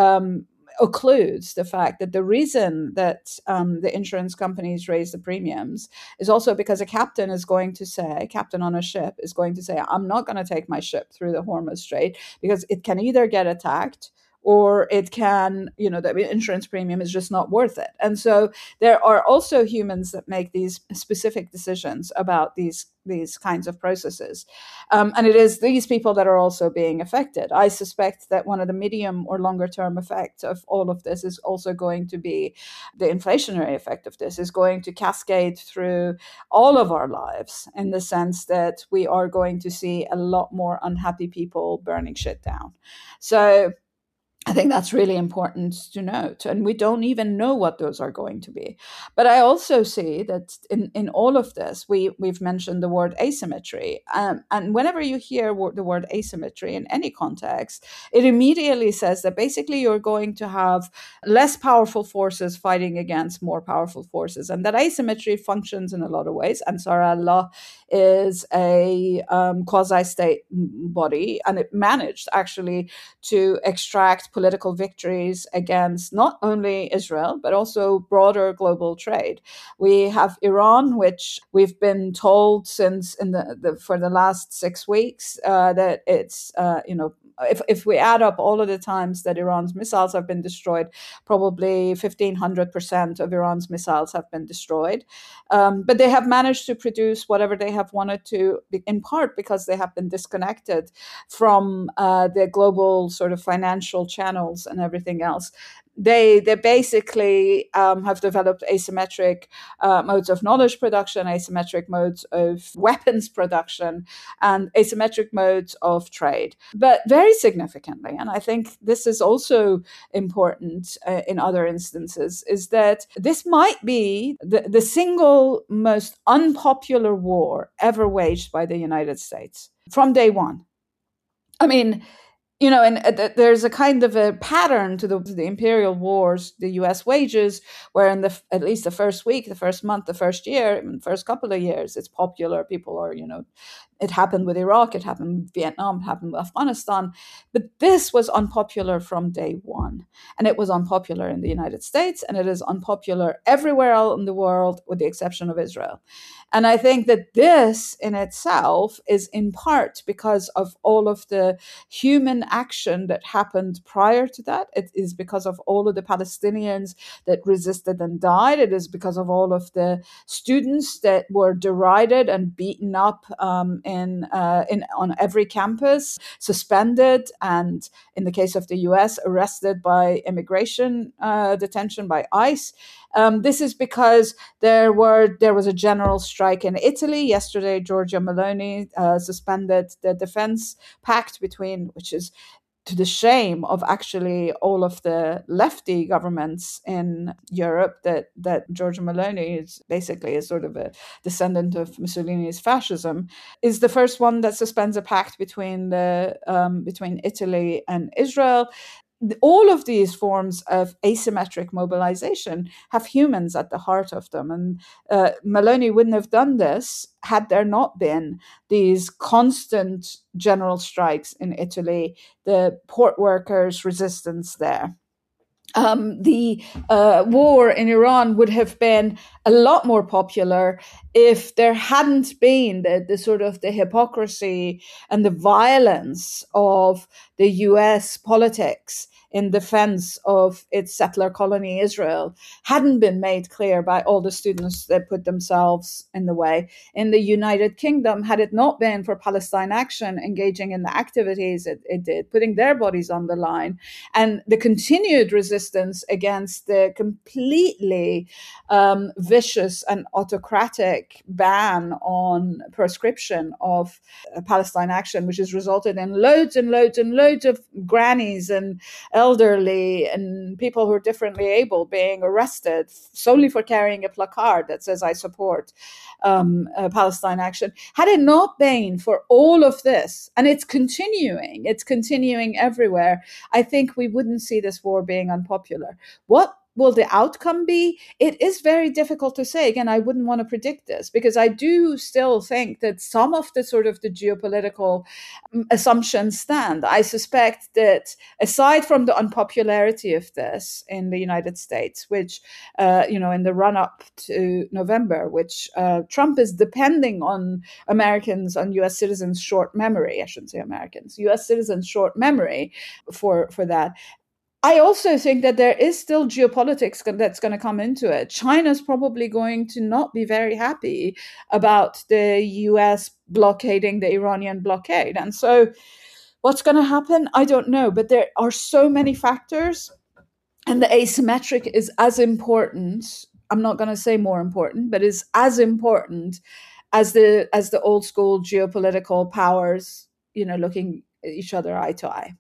occludes the fact that the reason that the insurance companies raise the premiums is also because a captain on a ship is going to say, I'm not going to take my ship through the Hormuz Strait because it can either get attacked or it can, the insurance premium is just not worth it. And so there are also humans that make these specific decisions about these kinds of processes. And it is these people that are also being affected. I suspect that one of the medium or longer term effects of all of this is also going to be the inflationary effect of this is going to cascade through all of our lives, in the sense that we are going to see a lot more unhappy people burning shit down. So I think that's really important to note. And we don't even know what those are going to be. But I also see that in all of this, we've mentioned the word asymmetry. And whenever you hear the word asymmetry in any context, it immediately says that basically you're going to have less powerful forces fighting against more powerful forces. And that asymmetry functions in a lot of ways. Ansar Allah is a quasi-state body, and it managed actually to extract political victories against not only Israel, but also broader global trade. We have Iran, which we've been told since for the last 6 weeks that it's, if we add up all of the times that Iran's missiles have been destroyed, probably 1,500% of Iran's missiles have been destroyed. But they have managed to produce whatever they have wanted to, in part because they have been disconnected from the global sort of financial channels and everything else. They basically have developed asymmetric modes of knowledge production, asymmetric modes of weapons production, and asymmetric modes of trade. But very significantly, and I think this is also important in other instances, is that this might be the single most unpopular war ever waged by the United States from day one. I mean, and there's a kind of a pattern to the imperial wars the US wages, where in at least the first week, the first month, the first year, the first couple of years, it's popular. People are, it happened with Iraq, it happened with Vietnam, it happened with Afghanistan. But this was unpopular from day one. And it was unpopular in the United States, and it is unpopular everywhere else in the world, with the exception of Israel. And I think that this in itself is in part because of all of the human action that happened prior to that. It is because of all of the Palestinians that resisted and died. It is because of all of the students that were derided and beaten up on every campus, suspended, and in the case of the US, arrested by immigration detention by ICE. This is because there was a general strike in Italy. Yesterday, Giorgia Meloni suspended the defense pact which is to the shame of actually all of the lefty governments in Europe, that Giorgia Meloni is basically a sort of a descendant of Mussolini's fascism, is the first one that suspends a pact between Italy and Israel. All of these forms of asymmetric mobilization have humans at the heart of them. And Meloni wouldn't have done this had there not been these constant general strikes in Italy, the port workers' resistance there. The war in Iran would have been a lot more popular if there hadn't been the sort of the hypocrisy and the violence of the US politics in defense of its settler colony Israel hadn't been made clear by all the students that put themselves in the way. In the United Kingdom, had it not been for Palestine Action engaging in the activities it did, putting their bodies on the line, and the continued resistance against the completely vicious and autocratic ban on proscription of Palestine Action, which has resulted in loads and loads and loads of grannies and elderly and people who are differently able being arrested solely for carrying a placard that says, "I support Palestine Action." Had it not been for all of this, and it's continuing everywhere, I think we wouldn't see this war being unpopular. What will the outcome be? It is very difficult to say. Again, I wouldn't want to predict this, because I do still think that some of the sort of the geopolitical assumptions stand. I suspect that aside from the unpopularity of this in the United States, which, in the run up to November, which Trump is depending on Americans, on US citizens' short memory, I shouldn't say Americans, US citizens' short memory for that. I also think that there is still geopolitics that's going to come into it. China's probably going to not be very happy about the US blockading the Iranian blockade. And so what's going to happen? I don't know. But there are so many factors, and the asymmetric is as important. I'm not going to say more important, but is as important as the old school geopolitical powers, looking at each other eye to eye.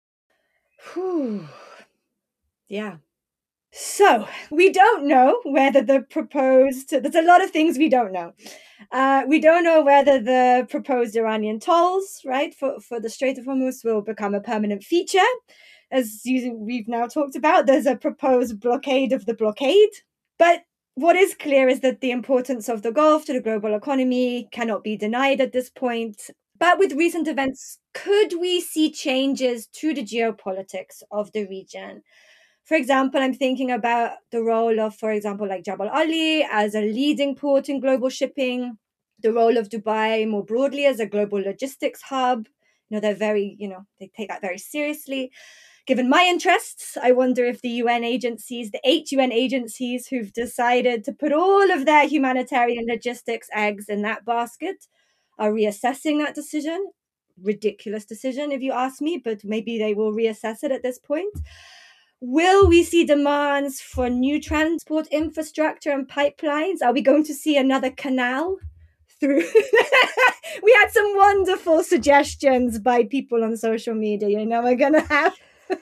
Whew. Yeah. So we don't know whether there's a lot of things we don't know. We don't know whether the proposed Iranian tolls, right, for the Strait of Hormuz will become a permanent feature. As we've now talked about, there's a proposed blockade of the blockade. But what is clear is that the importance of the Gulf to the global economy cannot be denied at this point. But with recent events, could we see changes to the geopolitics of the region? For example, I'm thinking about the role of, for example, like Jabal Ali as a leading port in global shipping, the role of Dubai more broadly as a global logistics hub. They're very, they take that very seriously. Given my interests, I wonder if the the 8 UN agencies who've decided to put all of their humanitarian logistics eggs in that basket are reassessing that decision. Ridiculous decision, if you ask me, but maybe they will reassess it at this point. Will we see demands for new transport infrastructure and pipelines? Are we going to see another canal through? We had some wonderful suggestions by people on social media. We're going to have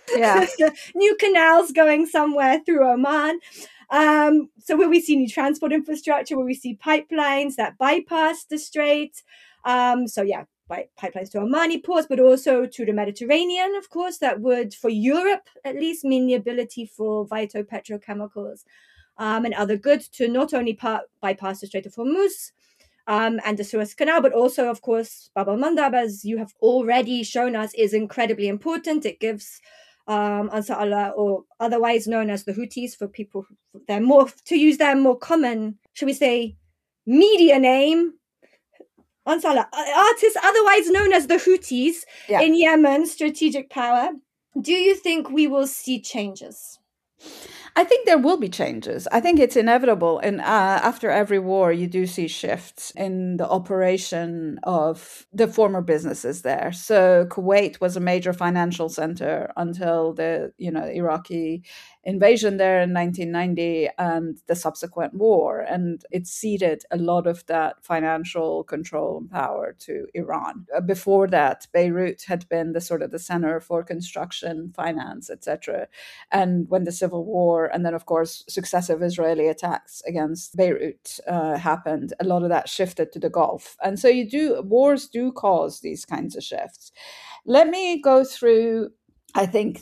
new canals going somewhere through Oman. So will we see new transport infrastructure? Will we see pipelines that bypass the strait? pipelines to Omani ports, but also to the Mediterranean, of course. That would, for Europe at least, mean the ability for vital petrochemicals and other goods to not only bypass the Strait of Hormuz and the Suez Canal, but also, of course, Bab al-Mandab, as you have already shown us, is incredibly important. It gives Ansar Allah, or otherwise known as the Houthis, for people, they're more, to use their more common, should we say, media name, Ansar Allah, artists otherwise known as the Houthis in Yemen, strategic power. Do you think we will see changes? I think there will be changes. I think it's inevitable. And after every war, you do see shifts in the operation of the former businesses there. So Kuwait was a major financial center until the Iraqi invasion there in 1990 and the subsequent war. And it ceded a lot of that financial control and power to Iran. Before that, Beirut had been the center for construction, finance, etc. And when the civil war and then, of course, successive Israeli attacks against Beirut happened, a lot of that shifted to the Gulf. And so wars do cause these kinds of shifts. Let me go through, I think,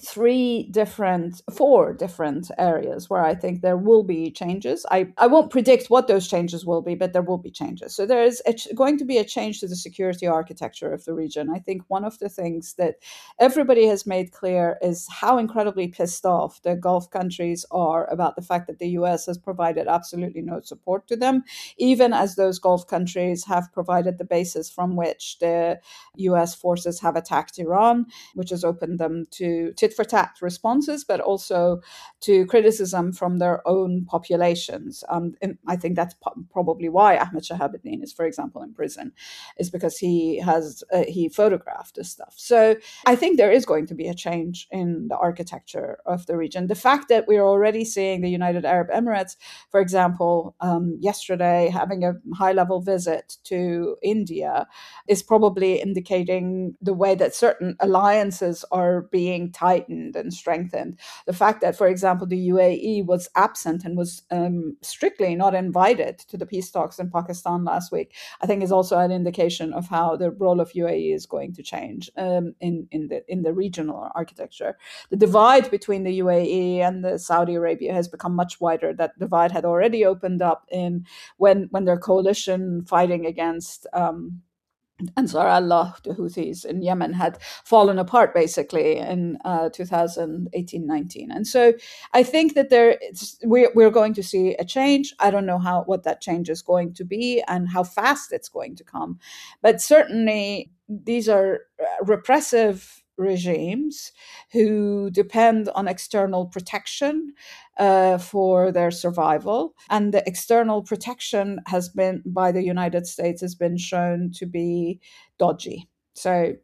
four different areas where I think there will be changes. I won't predict what those changes will be, but there will be changes. So there is going to be a change to the security architecture of the region. I think one of the things that everybody has made clear is how incredibly pissed off the Gulf countries are about the fact that the US has provided absolutely no support to them, even as those Gulf countries have provided the basis from which the US forces have attacked Iran, which has opened them to tit-for-tat responses, but also to criticism from their own populations. And I think that's probably why Ahmed Shahabuddin is, for example, in prison, is because he photographed this stuff. So I think there is going to be a change in the architecture of the region. The fact that we're already seeing the United Arab Emirates, for example, yesterday having a high-level visit to India is probably indicating the way that certain alliances are being tightened and strengthened. The fact that, for example, the UAE was absent and was strictly not invited to the peace talks in Pakistan last week, I think is also an indication of how the role of UAE is going to change in the regional architecture. The divide between the UAE and the Saudi Arabia has become much wider. That divide had already opened up when their coalition fighting against Ansar Allah, the Houthis in Yemen, had fallen apart basically in 2018-19. And so I think that we're going to see a change. I don't know what that change is going to be and how fast it's going to come. But certainly these are repressive regimes who depend on external protection for their survival. And the external protection by the United States has been shown to be dodgy. So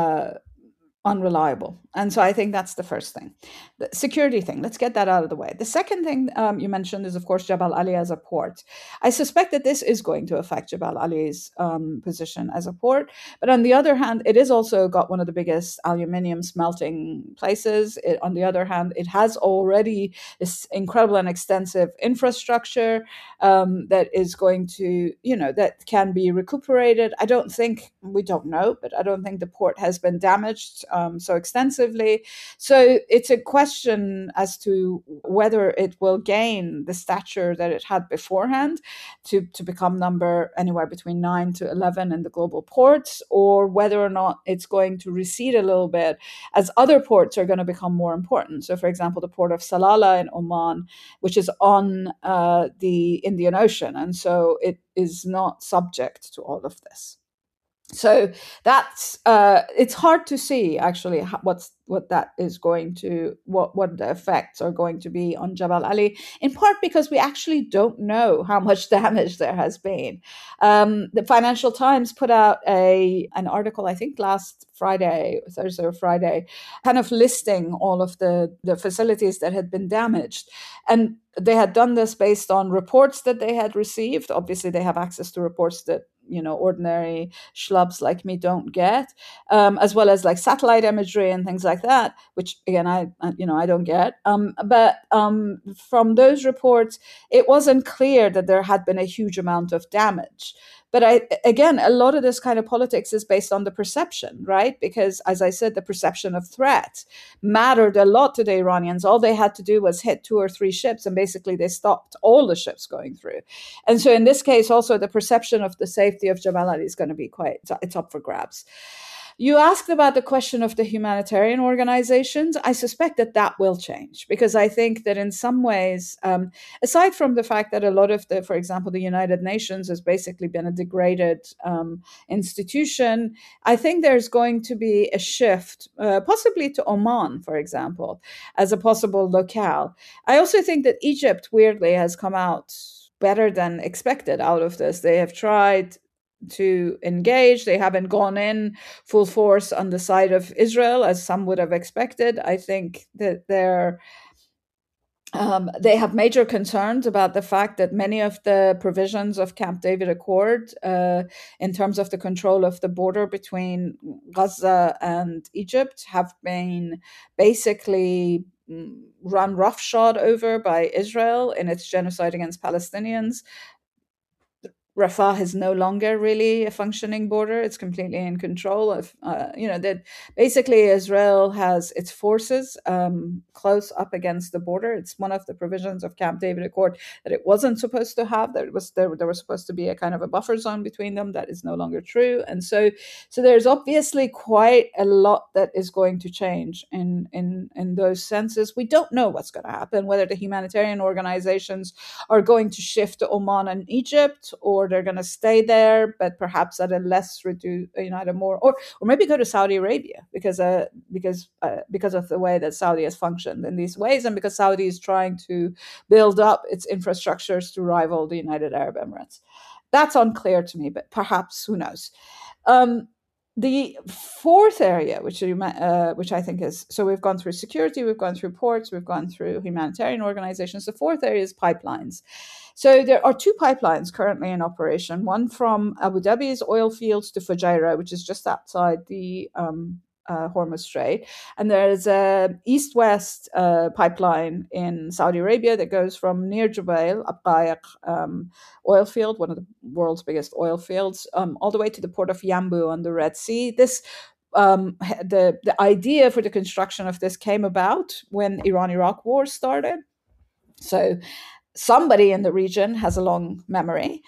unreliable. And so I think that's the first thing. The security thing, let's get that out of the way. The second thing you mentioned is, of course, Jabal Ali as a port. I suspect that this is going to affect Jabal Ali's position as a port. But on the other hand, it has also got one of the biggest aluminium smelting places. On the other hand, it has already this incredible and extensive infrastructure that is going to, that can be recuperated. We don't know, but I don't think the port has been damaged so extensively. So it's a question as to whether it will gain the stature that it had beforehand to become number anywhere between 9 to 11 in the global ports, or whether or not it's going to recede a little bit as other ports are going to become more important. So, for example, the port of Salalah in Oman, which is on the Indian Ocean, and so it is not subject to all of this. So that's it's hard to see actually what the effects are going to be on Jabal Ali, in part because we actually don't know how much damage there has been. The Financial Times put out an article, I think last Thursday or Friday, kind of listing all of the facilities that had been damaged. And they had done this based on reports that they had received. Obviously, they have access to reports that ordinary schlubs like me don't get, as well as like satellite imagery and things like that, which again I don't get. But from those reports, it wasn't clear that there had been a huge amount of damage. But again, a lot of this kind of politics is based on the perception, right? Because as I said, the perception of threat mattered a lot to the Iranians. All they had to do was hit 2 or 3 ships, and basically they stopped all the ships going through. And so in this case, also the perception of the safety of Jebel Ali is going to be it's up for grabs. You asked about the question of the humanitarian organizations. I suspect that will change, because I think that in some ways, aside from the fact that a lot of for example, the United Nations has basically been a degraded institution, I think there's going to be a shift, possibly to Oman, for example, as a possible locale. I also think that Egypt, weirdly, has come out better than expected out of this. They have tried to engage. They haven't gone in full force on the side of Israel, as some would have expected. I think that they have major concerns about the fact that many of the provisions of Camp David Accord, in terms of the control of the border between Gaza and Egypt, have been basically run roughshod over by Israel in its genocide against Palestinians. Rafah is no longer really a functioning border. It's completely in control of, that basically Israel has its forces close up against the border. It's one of the provisions of Camp David Accord that it wasn't supposed to have. There was supposed to be a kind of a buffer zone between them. That is no longer true. And so there's obviously quite a lot that is going to change in those senses. We don't know what's going to happen, whether the humanitarian organizations are going to shift to Oman and Egypt, or they're going to stay there, but perhaps at a less reduced, more, or maybe go to Saudi Arabia, because of the way that Saudi has functioned in these ways, and because Saudi is trying to build up its infrastructures to rival the United Arab Emirates. That's unclear to me, but perhaps, who knows? The fourth area, which I think is, so we've gone through security, we've gone through ports, we've gone through humanitarian organizations. The fourth area is pipelines. So there are 2 pipelines currently in operation, one from Abu Dhabi's oil fields to Fujairah, which is just outside the Hormuz Strait. And there's a east-west pipeline in Saudi Arabia that goes from near Jubail, Abqaiq oil field, one of the world's biggest oil fields, all the way to the port of Yanbu on the Red Sea. This the idea for the construction of this came about when Iran-Iraq war started. So somebody in the region has a long memory.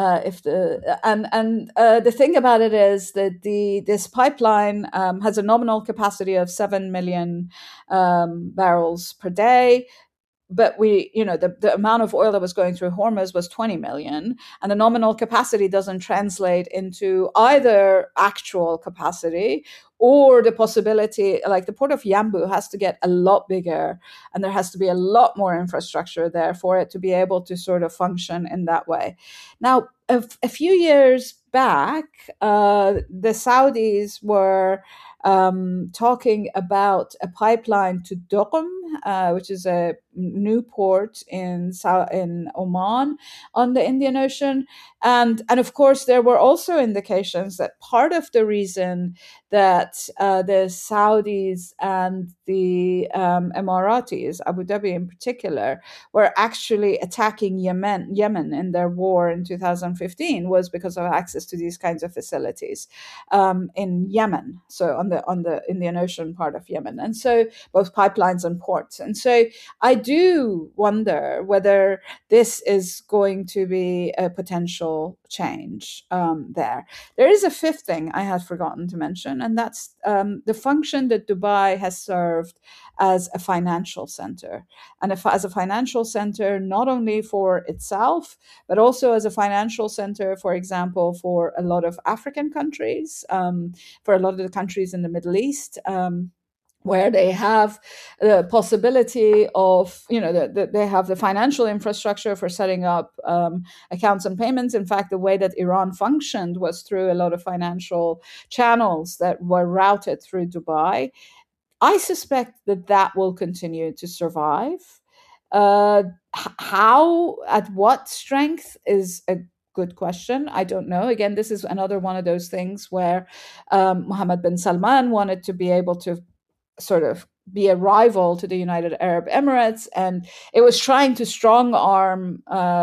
The thing about it is that this pipeline has a nominal capacity of 7 million barrels per day. But the amount of oil that was going through Hormuz was 20 million, and the nominal capacity doesn't translate into either actual capacity or the possibility, like the port of Yanbu has to get a lot bigger, and there has to be a lot more infrastructure there for it to be able to sort of function in that way. Now, a few years back, the Saudis were talking about a pipeline to Duqm, which is a new port in Oman on the Indian Ocean. And of course, there were also indications that part of the reason that the Saudis and the Emiratis, Abu Dhabi in particular, were actually attacking Yemen in their war in 2015 was because of access to these kinds of facilities in Yemen, so on the Indian Ocean part of Yemen, and so both pipelines and ports. And so I do wonder whether this is going to be a potential change there. There is a fifth thing I had forgotten to mention, and that's the function that Dubai has served as a financial center, and as a financial center not only for itself, but also as a financial center, for example, for a lot of African countries, for a lot of the countries in the Middle East, where they have the possibility of, they have the financial infrastructure for setting up accounts and payments. In fact, the way that Iran functioned was through a lot of financial channels that were routed through Dubai. I suspect that will continue to survive. How, at what strength is a good question. I don't know. Again, this is another one of those things where Mohammed bin Salman wanted to be able to sort of be a rival to the United Arab Emirates, and it was trying to strong arm,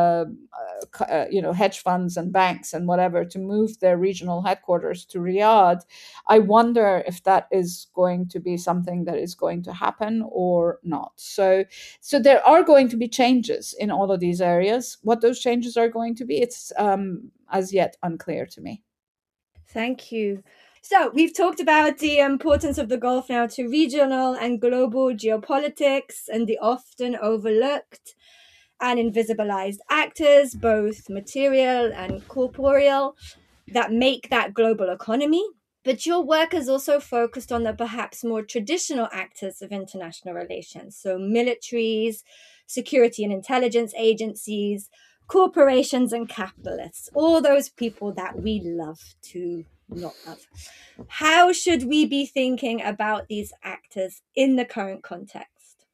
hedge funds and banks and whatever to move their regional headquarters to Riyadh. I wonder if that is going to be something that is going to happen or not. So there are going to be changes in all of these areas. What those changes are going to be, it's as yet unclear to me. Thank you. So we've talked about the importance of the Gulf now to regional and global geopolitics and the often overlooked and invisibilized actors, both material and corporeal, that make that global economy. But your work has also focused on the perhaps more traditional actors of international relations, so militaries, security and intelligence agencies, corporations and capitalists, all those people that we love to not love. How should we be thinking about these actors in the current context?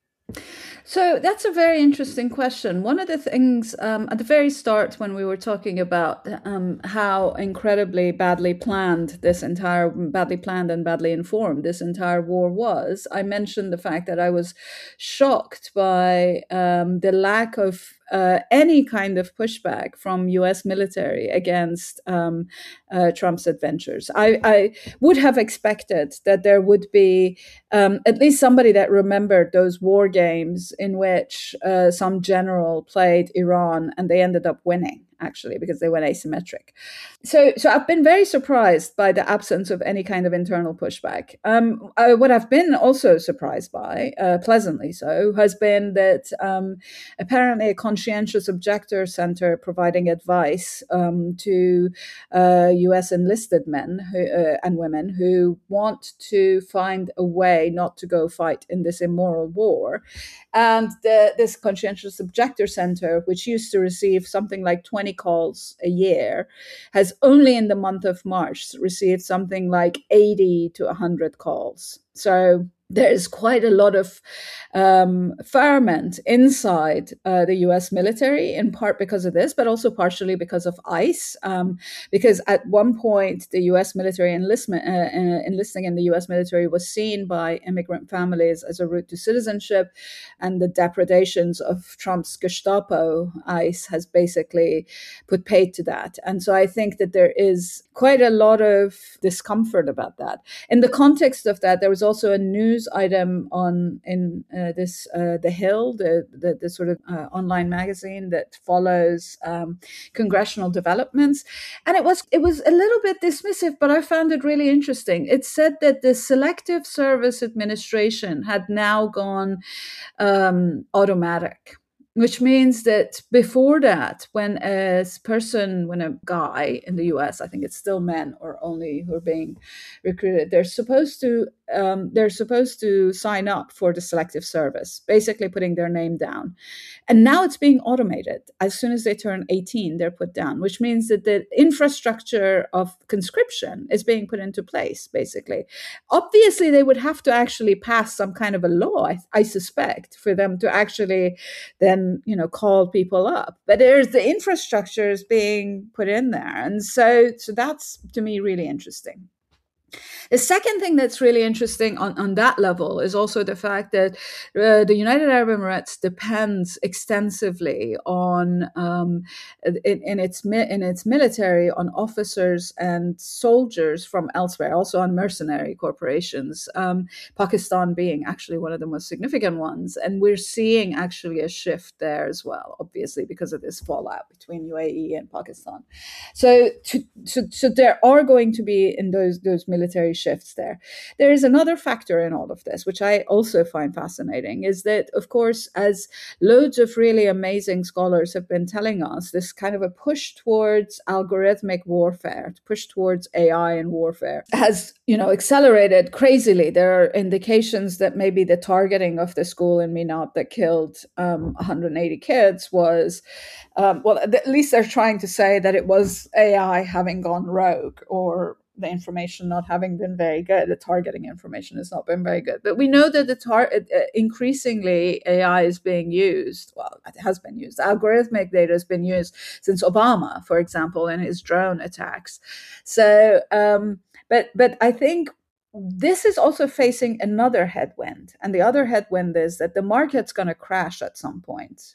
So that's a very interesting question. One of the things at the very start, when we were talking about how incredibly badly planned and badly informed this entire war was, I mentioned the fact that I was shocked by the lack of any kind of pushback from U.S. military against Trump's adventures. I would have expected that there would be at least somebody that remembered those war games in which some general played Iran and they ended up winning, actually, because they went asymmetric. So I've been very surprised by the absence of any kind of internal pushback. What I've been also surprised by, pleasantly so, has been that apparently a conscientious objector center providing advice to U.S. enlisted men and women who want to find a way not to go fight in this immoral war. And this conscientious objector center, which used to receive something like 20 calls a year, has only in the month of March received something like 80 to 100 calls. So there's quite a lot of ferment inside the U.S. military, in part because of this, but also partially because of ICE. Because at one point, the U.S. military enlisting in the U.S. military was seen by immigrant families as a route to citizenship, and the depredations of Trump's Gestapo, ICE, has basically put paid to that. And so I think that there is quite a lot of discomfort about that. In the context of that, there was also a news item in The Hill, the sort of online magazine that follows congressional developments, and it was a little bit dismissive, but I found it really interesting. It said that the Selective Service Administration had now gone automatic, which means that before that, when a guy in the US, I think it's still men or only who are being recruited, they're supposed to sign up for the Selective Service, basically putting their name down. And now it's being automated. As soon as they turn 18, they're put down, which means that the infrastructure of conscription is being put into place, basically. Obviously, they would have to actually pass some kind of a law, I suspect, for them to actually then, call people up. But there's the infrastructure is being put in there. And so that's, to me, really interesting. The second thing that's really interesting on that level is also the fact that the United Arab Emirates depends extensively on in its military on officers and soldiers from elsewhere, also on mercenary corporations. Pakistan being actually one of the most significant ones, and we're seeing actually a shift there as well, obviously because of this fallout between UAE and Pakistan. So there are going to be in those military shifts there. There is another factor in all of this, which I also find fascinating, is that, of course, as loads of really amazing scholars have been telling us, this kind of a push towards algorithmic warfare, push towards AI and warfare has, accelerated crazily. There are indications that maybe the targeting of the school in Minab that killed 180 kids was, at least they're trying to say that it was AI having gone rogue, or the information not having been very good. The targeting information has not been very good. But we know that increasingly AI is being used. Well, it has been used. Algorithmic data has been used since Obama, for example, in his drone attacks. So, but I think this is also facing another headwind. And the other headwind is that the market's going to crash at some point.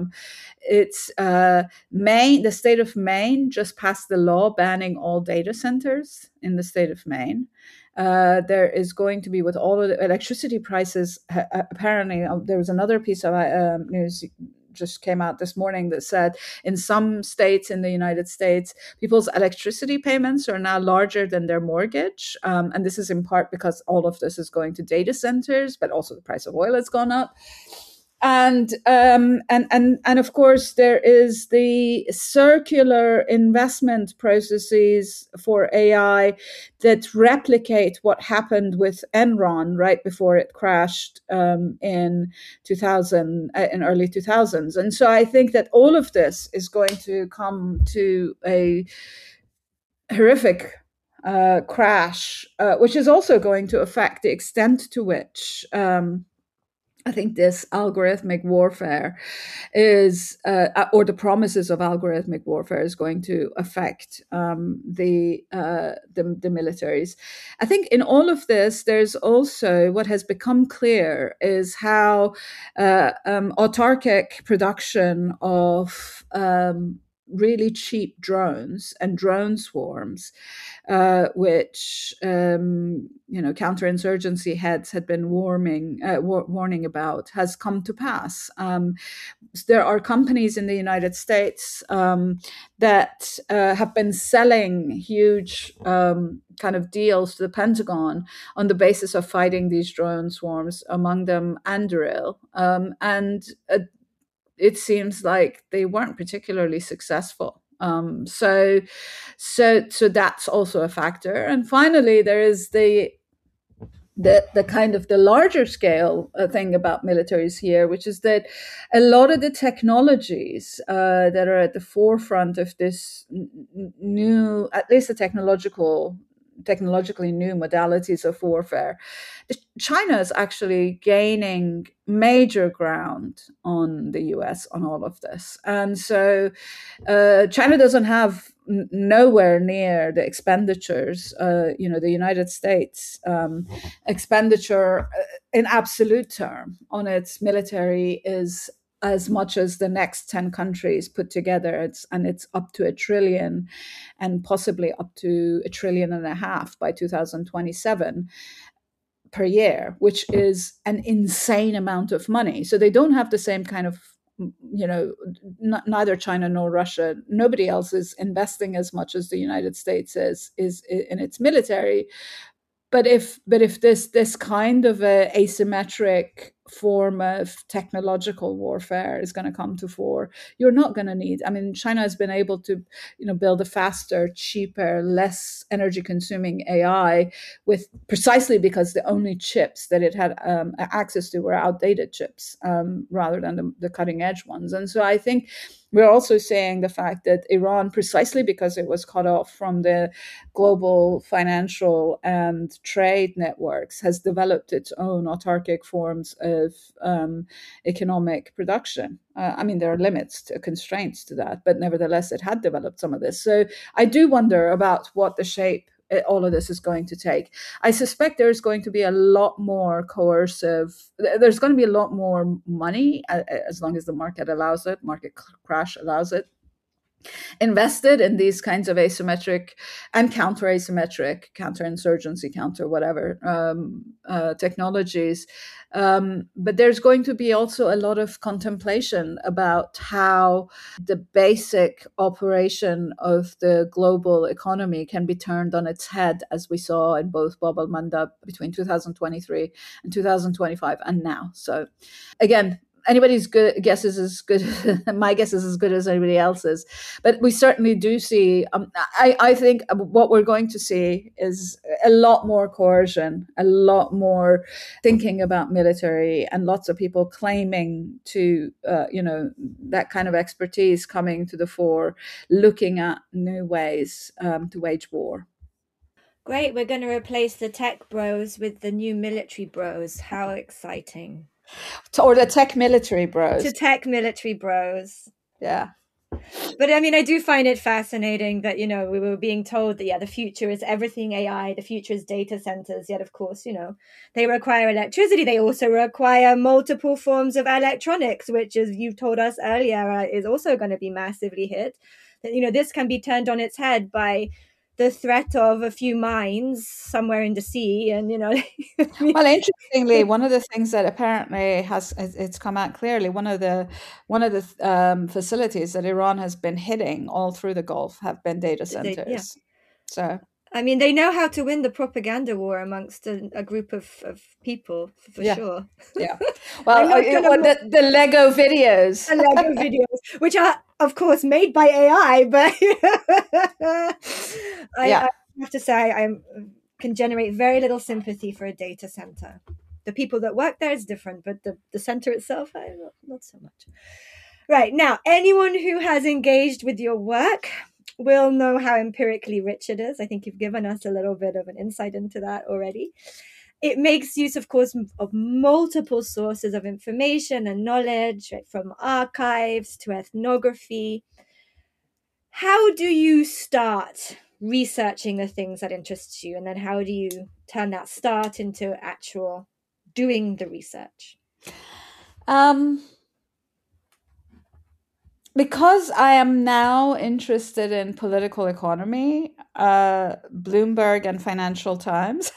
Maine, the state of Maine just passed the law banning all data centers in the state of Maine. There is going to be, with all of the electricity prices, apparently, there was another piece of news just came out this morning that said in some states in the United States, people's electricity payments are now larger than their mortgage. And this is in part because all of this is going to data centers, but also the price of oil has gone up. And of course, there is the circular investment processes for AI that replicate what happened with Enron right before it crashed in 2000, in early 2000s. And so I think that all of this is going to come to a horrific crash, which is also going to affect the extent to which I think this algorithmic warfare is, or the promises of algorithmic warfare is going to affect the militaries. I think in all of this, there's also what has become clear is how autarkic production of really cheap drones and drone swarms, which counterinsurgency heads had been warning about, has come to pass. There are companies in the United States that have been selling huge kind of deals to the Pentagon on the basis of fighting these drone swarms, among them Anduril, and it seems like they weren't particularly successful. So that's also a factor. And finally, there is the kind of the larger scale thing about militaries here, which is that a lot of the technologies that are at the forefront of this new, at least the technologically new modalities of warfare, China is actually gaining major ground on the US on all of this. And so China doesn't have nowhere near the expenditures, the United States expenditure in absolute term on its military is as much as the next 10 countries put together. It's up to $1 trillion and possibly up to $1.5 trillion by 2027 per year, which is an insane amount of money. So they don't have the same kind of, neither China nor Russia, nobody else is investing as much as the United States is in its military. But if this kind of a asymmetric form of technological warfare is going to come to fore, you're not going to need. I mean, China has been able to, build a faster, cheaper, less energy-consuming AI with precisely because the only chips that it had access to were outdated chips rather than the cutting-edge ones. And so I think we're also seeing the fact that Iran, precisely because it was cut off from the global financial and trade networks, has developed its own autarkic forms of economic production. There are limits, constraints to that, but nevertheless, it had developed some of this. So I do wonder about what the shape all of this is going to take. I suspect there's going to be a lot more there's going to be a lot more money, as long as the market allows it, market crash allows it, invested in these kinds of asymmetric and counter-asymmetric, counter-insurgency, counter-whatever technologies. But there's going to be also a lot of contemplation about how the basic operation of the global economy can be turned on its head, as we saw in both Bab el-Mandab between 2023 and 2025 and now. So again, anybody's guess is as good. My guess is as good as anybody else's. But we certainly do see. I think what we're going to see is a lot more coercion, a lot more thinking about military, and lots of people claiming to, that kind of expertise coming to the fore, looking at new ways to wage war. Great. We're going to replace the tech bros with the new military bros. How exciting. Or the tech military bros. To tech military bros. Yeah. But I mean, I do find it fascinating that, we were being told that, the future is everything AI, the future is data centers. Yet, of course, they require electricity. They also require multiple forms of electronics, which, as you've told us earlier, is also going to be massively hit. That, this can be turned on its head by the threat of a few mines somewhere in the sea. And, Well, interestingly, one of the things that apparently it's come out clearly, one of the facilities that Iran has been hitting all through the Gulf have been data centers. So, I mean, they know how to win the propaganda war amongst a group of people, for sure. Yeah. Well, the Lego videos. The Lego videos, which are, of course, made by AI, but I have to say I can generate very little sympathy for a data center. The people that work there is different, but the center itself, not so much. Right, now, anyone who has engaged with your work will know how empirically rich it is. I think you've given us a little bit of an insight into that already. It makes use, of course, of multiple sources of information and knowledge, right, from archives to ethnography. How do you start researching the things that interest you? And then how do you turn that start into actual doing the research? Because I am now interested in political economy, Bloomberg and Financial Times.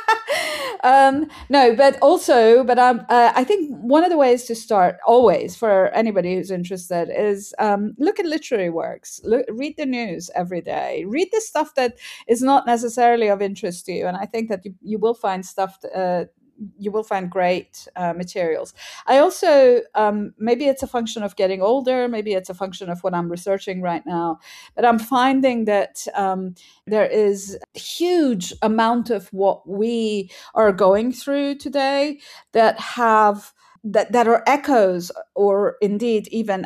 No, but I think one of the ways to start, always for anybody who's interested, is look at literary works. Read the news every day. Read the stuff that is not necessarily of interest to you, and I think that you will find stuff. You will find great materials. I also, maybe it's a function of getting older, maybe it's a function of what I'm researching right now, but I'm finding that there is a huge amount of what we are going through today that are echoes, or indeed even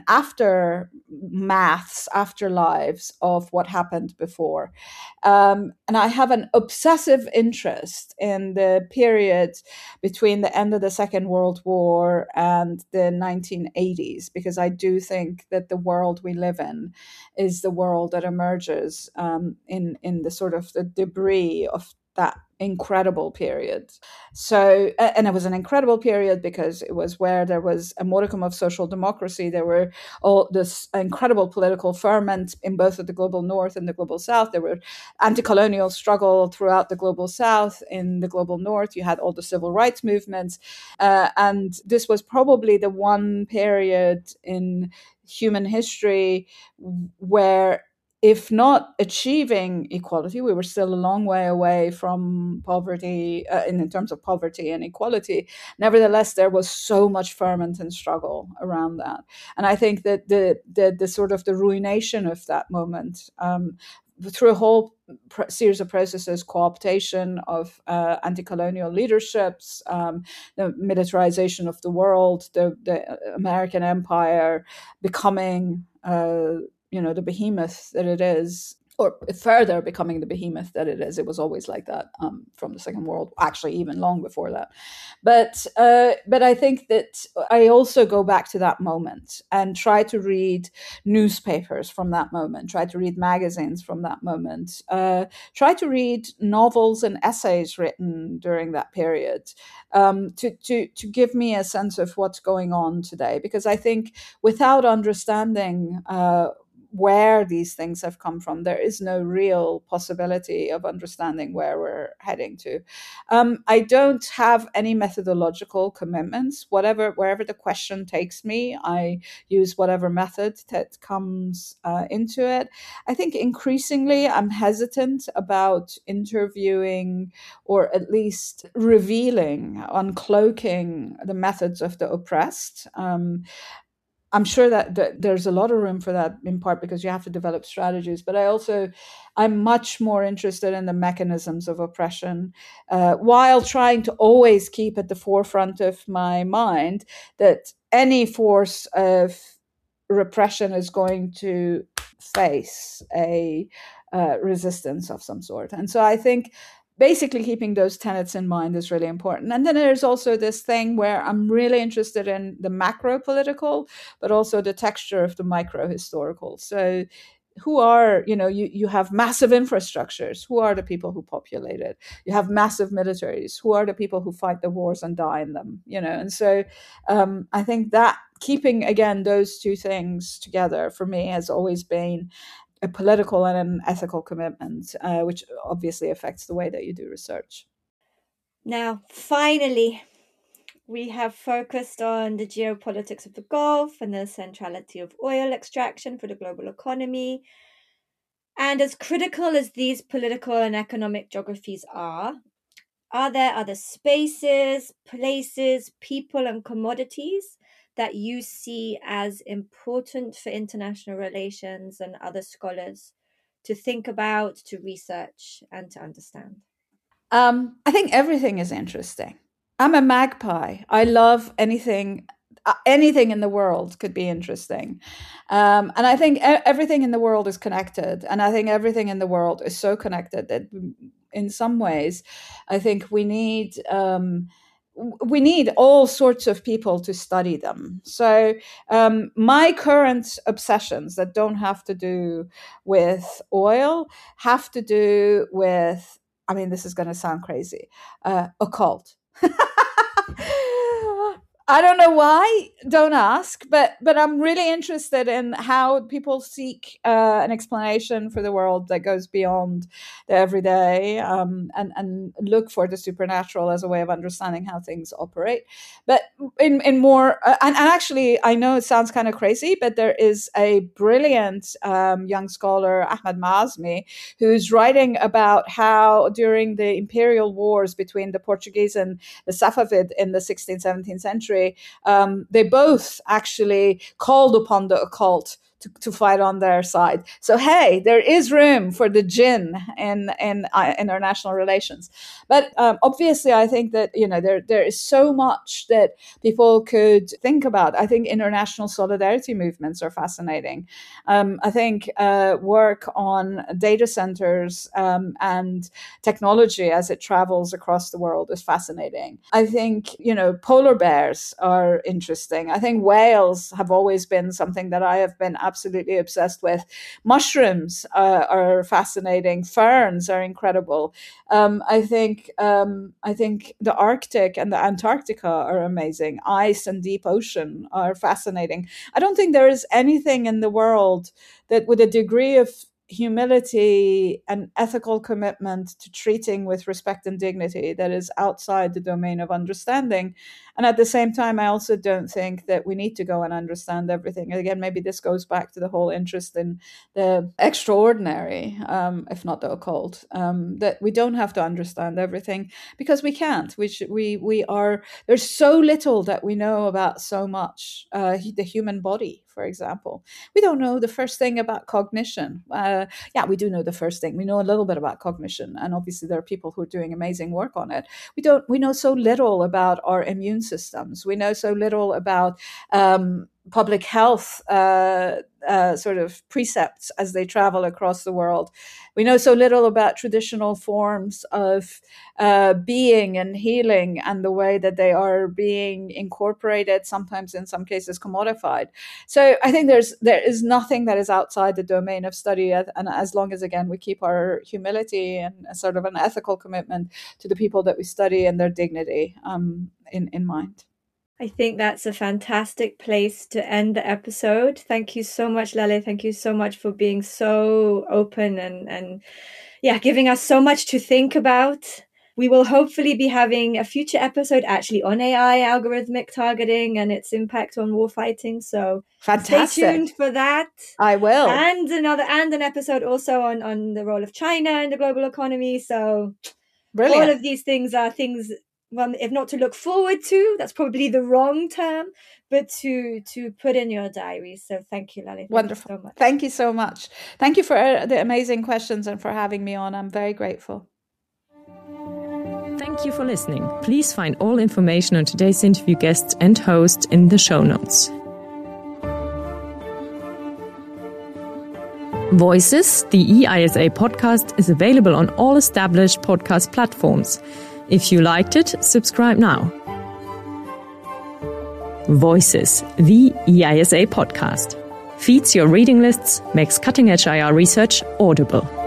afterlives of what happened before. And I have an obsessive interest in the period between the end of the Second World War and the 1980s, because I do think that the world we live in is the world that emerges in the sort of the debris of that incredible period. So, and it was an incredible period because it was where there was a modicum of social democracy. There were all this incredible political ferment in both of the global north and the global south. There were anti-colonial struggle throughout the global south. In the global north, you had all the civil rights movements. And this was probably the one period in human history where, if not achieving equality, we were still a long way away from poverty in terms of poverty and equality. Nevertheless, there was so much ferment and struggle around that. And I think that the sort of the ruination of that moment, through a whole series of processes, co-optation of anti-colonial leaderships, the militarization of the world, the American empire becoming the behemoth that it is, or further becoming the behemoth that it is. It was always like that from the Second World, actually even long before that. But I think that I also go back to that moment and try to read newspapers from that moment, try to read magazines from that moment, try to read novels and essays written during that period, to give me a sense of what's going on today. Because I think without understanding where these things have come from, there is no real possibility of understanding where we're heading to. I don't have any methodological commitments. Wherever the question takes me, I use whatever method that comes into it. I think increasingly I'm hesitant about interviewing, or at least revealing, uncloaking the methods of the oppressed. I'm sure that there's a lot of room for that, in part because you have to develop strategies. But I'm much more interested in the mechanisms of oppression, while trying to always keep at the forefront of my mind that any force of repression is going to face a resistance of some sort. And so I think basically keeping those tenets in mind is really important. And then there's also this thing where I'm really interested in the macro political, but also the texture of the micro historical. So who are, you have massive infrastructures. Who are the people who populate it? You have massive militaries. Who are the people who fight the wars and die in them? And so I think that keeping, again, those two things together for me has always been a political and an ethical commitment, which obviously affects the way that you do research. Now, finally, we have focused on the geopolitics of the Gulf and the centrality of oil extraction for the global economy. And as critical as these political and economic geographies are there other spaces, places, people, and commodities that you see as important for international relations and other scholars to think about, to research, and to understand? I think everything is interesting. I'm a magpie. I love anything. Anything in the world could be interesting. And I think everything in the world is connected. And I think everything in the world is so connected that in some ways, I think we need all sorts of people to study them. So my current obsessions that don't have to do with oil have to do with, this is going to sound crazy, occult. I don't know why, don't ask, but I'm really interested in how people seek an explanation for the world that goes beyond the everyday, and look for the supernatural as a way of understanding how things operate. But in more, and actually, I know it sounds kind of crazy, but there is a brilliant young scholar, Ahmed Maazmi, who's writing about how during the imperial wars between the Portuguese and the Safavid in the 16th, 17th century, they both actually called upon the occult to fight on their side. So, hey, there is room for the jinn in international relations. But obviously, I think that, there is so much that people could think about. I think international solidarity movements are fascinating. I think work on data centers and technology as it travels across the world is fascinating. I think, polar bears are interesting. I think whales have always been something that I have been absolutely obsessed with. Mushrooms are fascinating. Ferns are incredible. I think the Arctic and the Antarctica are amazing. Ice and deep ocean are fascinating. I don't think there is anything in the world that, with a degree of humility and ethical commitment to treating with respect and dignity, that is outside the domain of understanding. And at the same time, I also don't think that we need to go and understand everything. Again, maybe this goes back to the whole interest in the extraordinary, if not the occult, that we don't have to understand everything because we can't. We are, there's so little that we know about so much. The human body, for example. We don't know the first thing about cognition. We do know the first thing. We know a little bit about cognition, and obviously there are people who are doing amazing work on it. We know so little about our immune systems. We know so little about public health sort of precepts as they travel across the world. We know so little about traditional forms of being and healing and the way that they are being incorporated, sometimes in some cases commodified. So I think there is nothing that is outside the domain of study, and as long as, again, we keep our humility and a sort of an ethical commitment to the people that we study and their dignity in mind. I think that's a fantastic place to end the episode. Thank you so much, Lale. Thank you so much for being so open and giving us so much to think about. We will hopefully be having a future episode actually on AI, algorithmic targeting, and its impact on warfighting. So fantastic. Stay tuned for that. I will. And an episode also on the role of China in the global economy. So brilliant. All of these things are things, well, if not to look forward to, that's probably the wrong term, but to put in your diary. So thank you, Lale. Wonderful. So much. Thank you so much. Thank you for the amazing questions and for having me on. I'm very grateful. Thank you for listening. Please find all information on today's interview guests and host in the show notes. Voices, the EISA podcast, is available on all established podcast platforms. If you liked it, subscribe now. Voices, the EISA podcast, feeds your reading lists, makes cutting-edge IR research audible.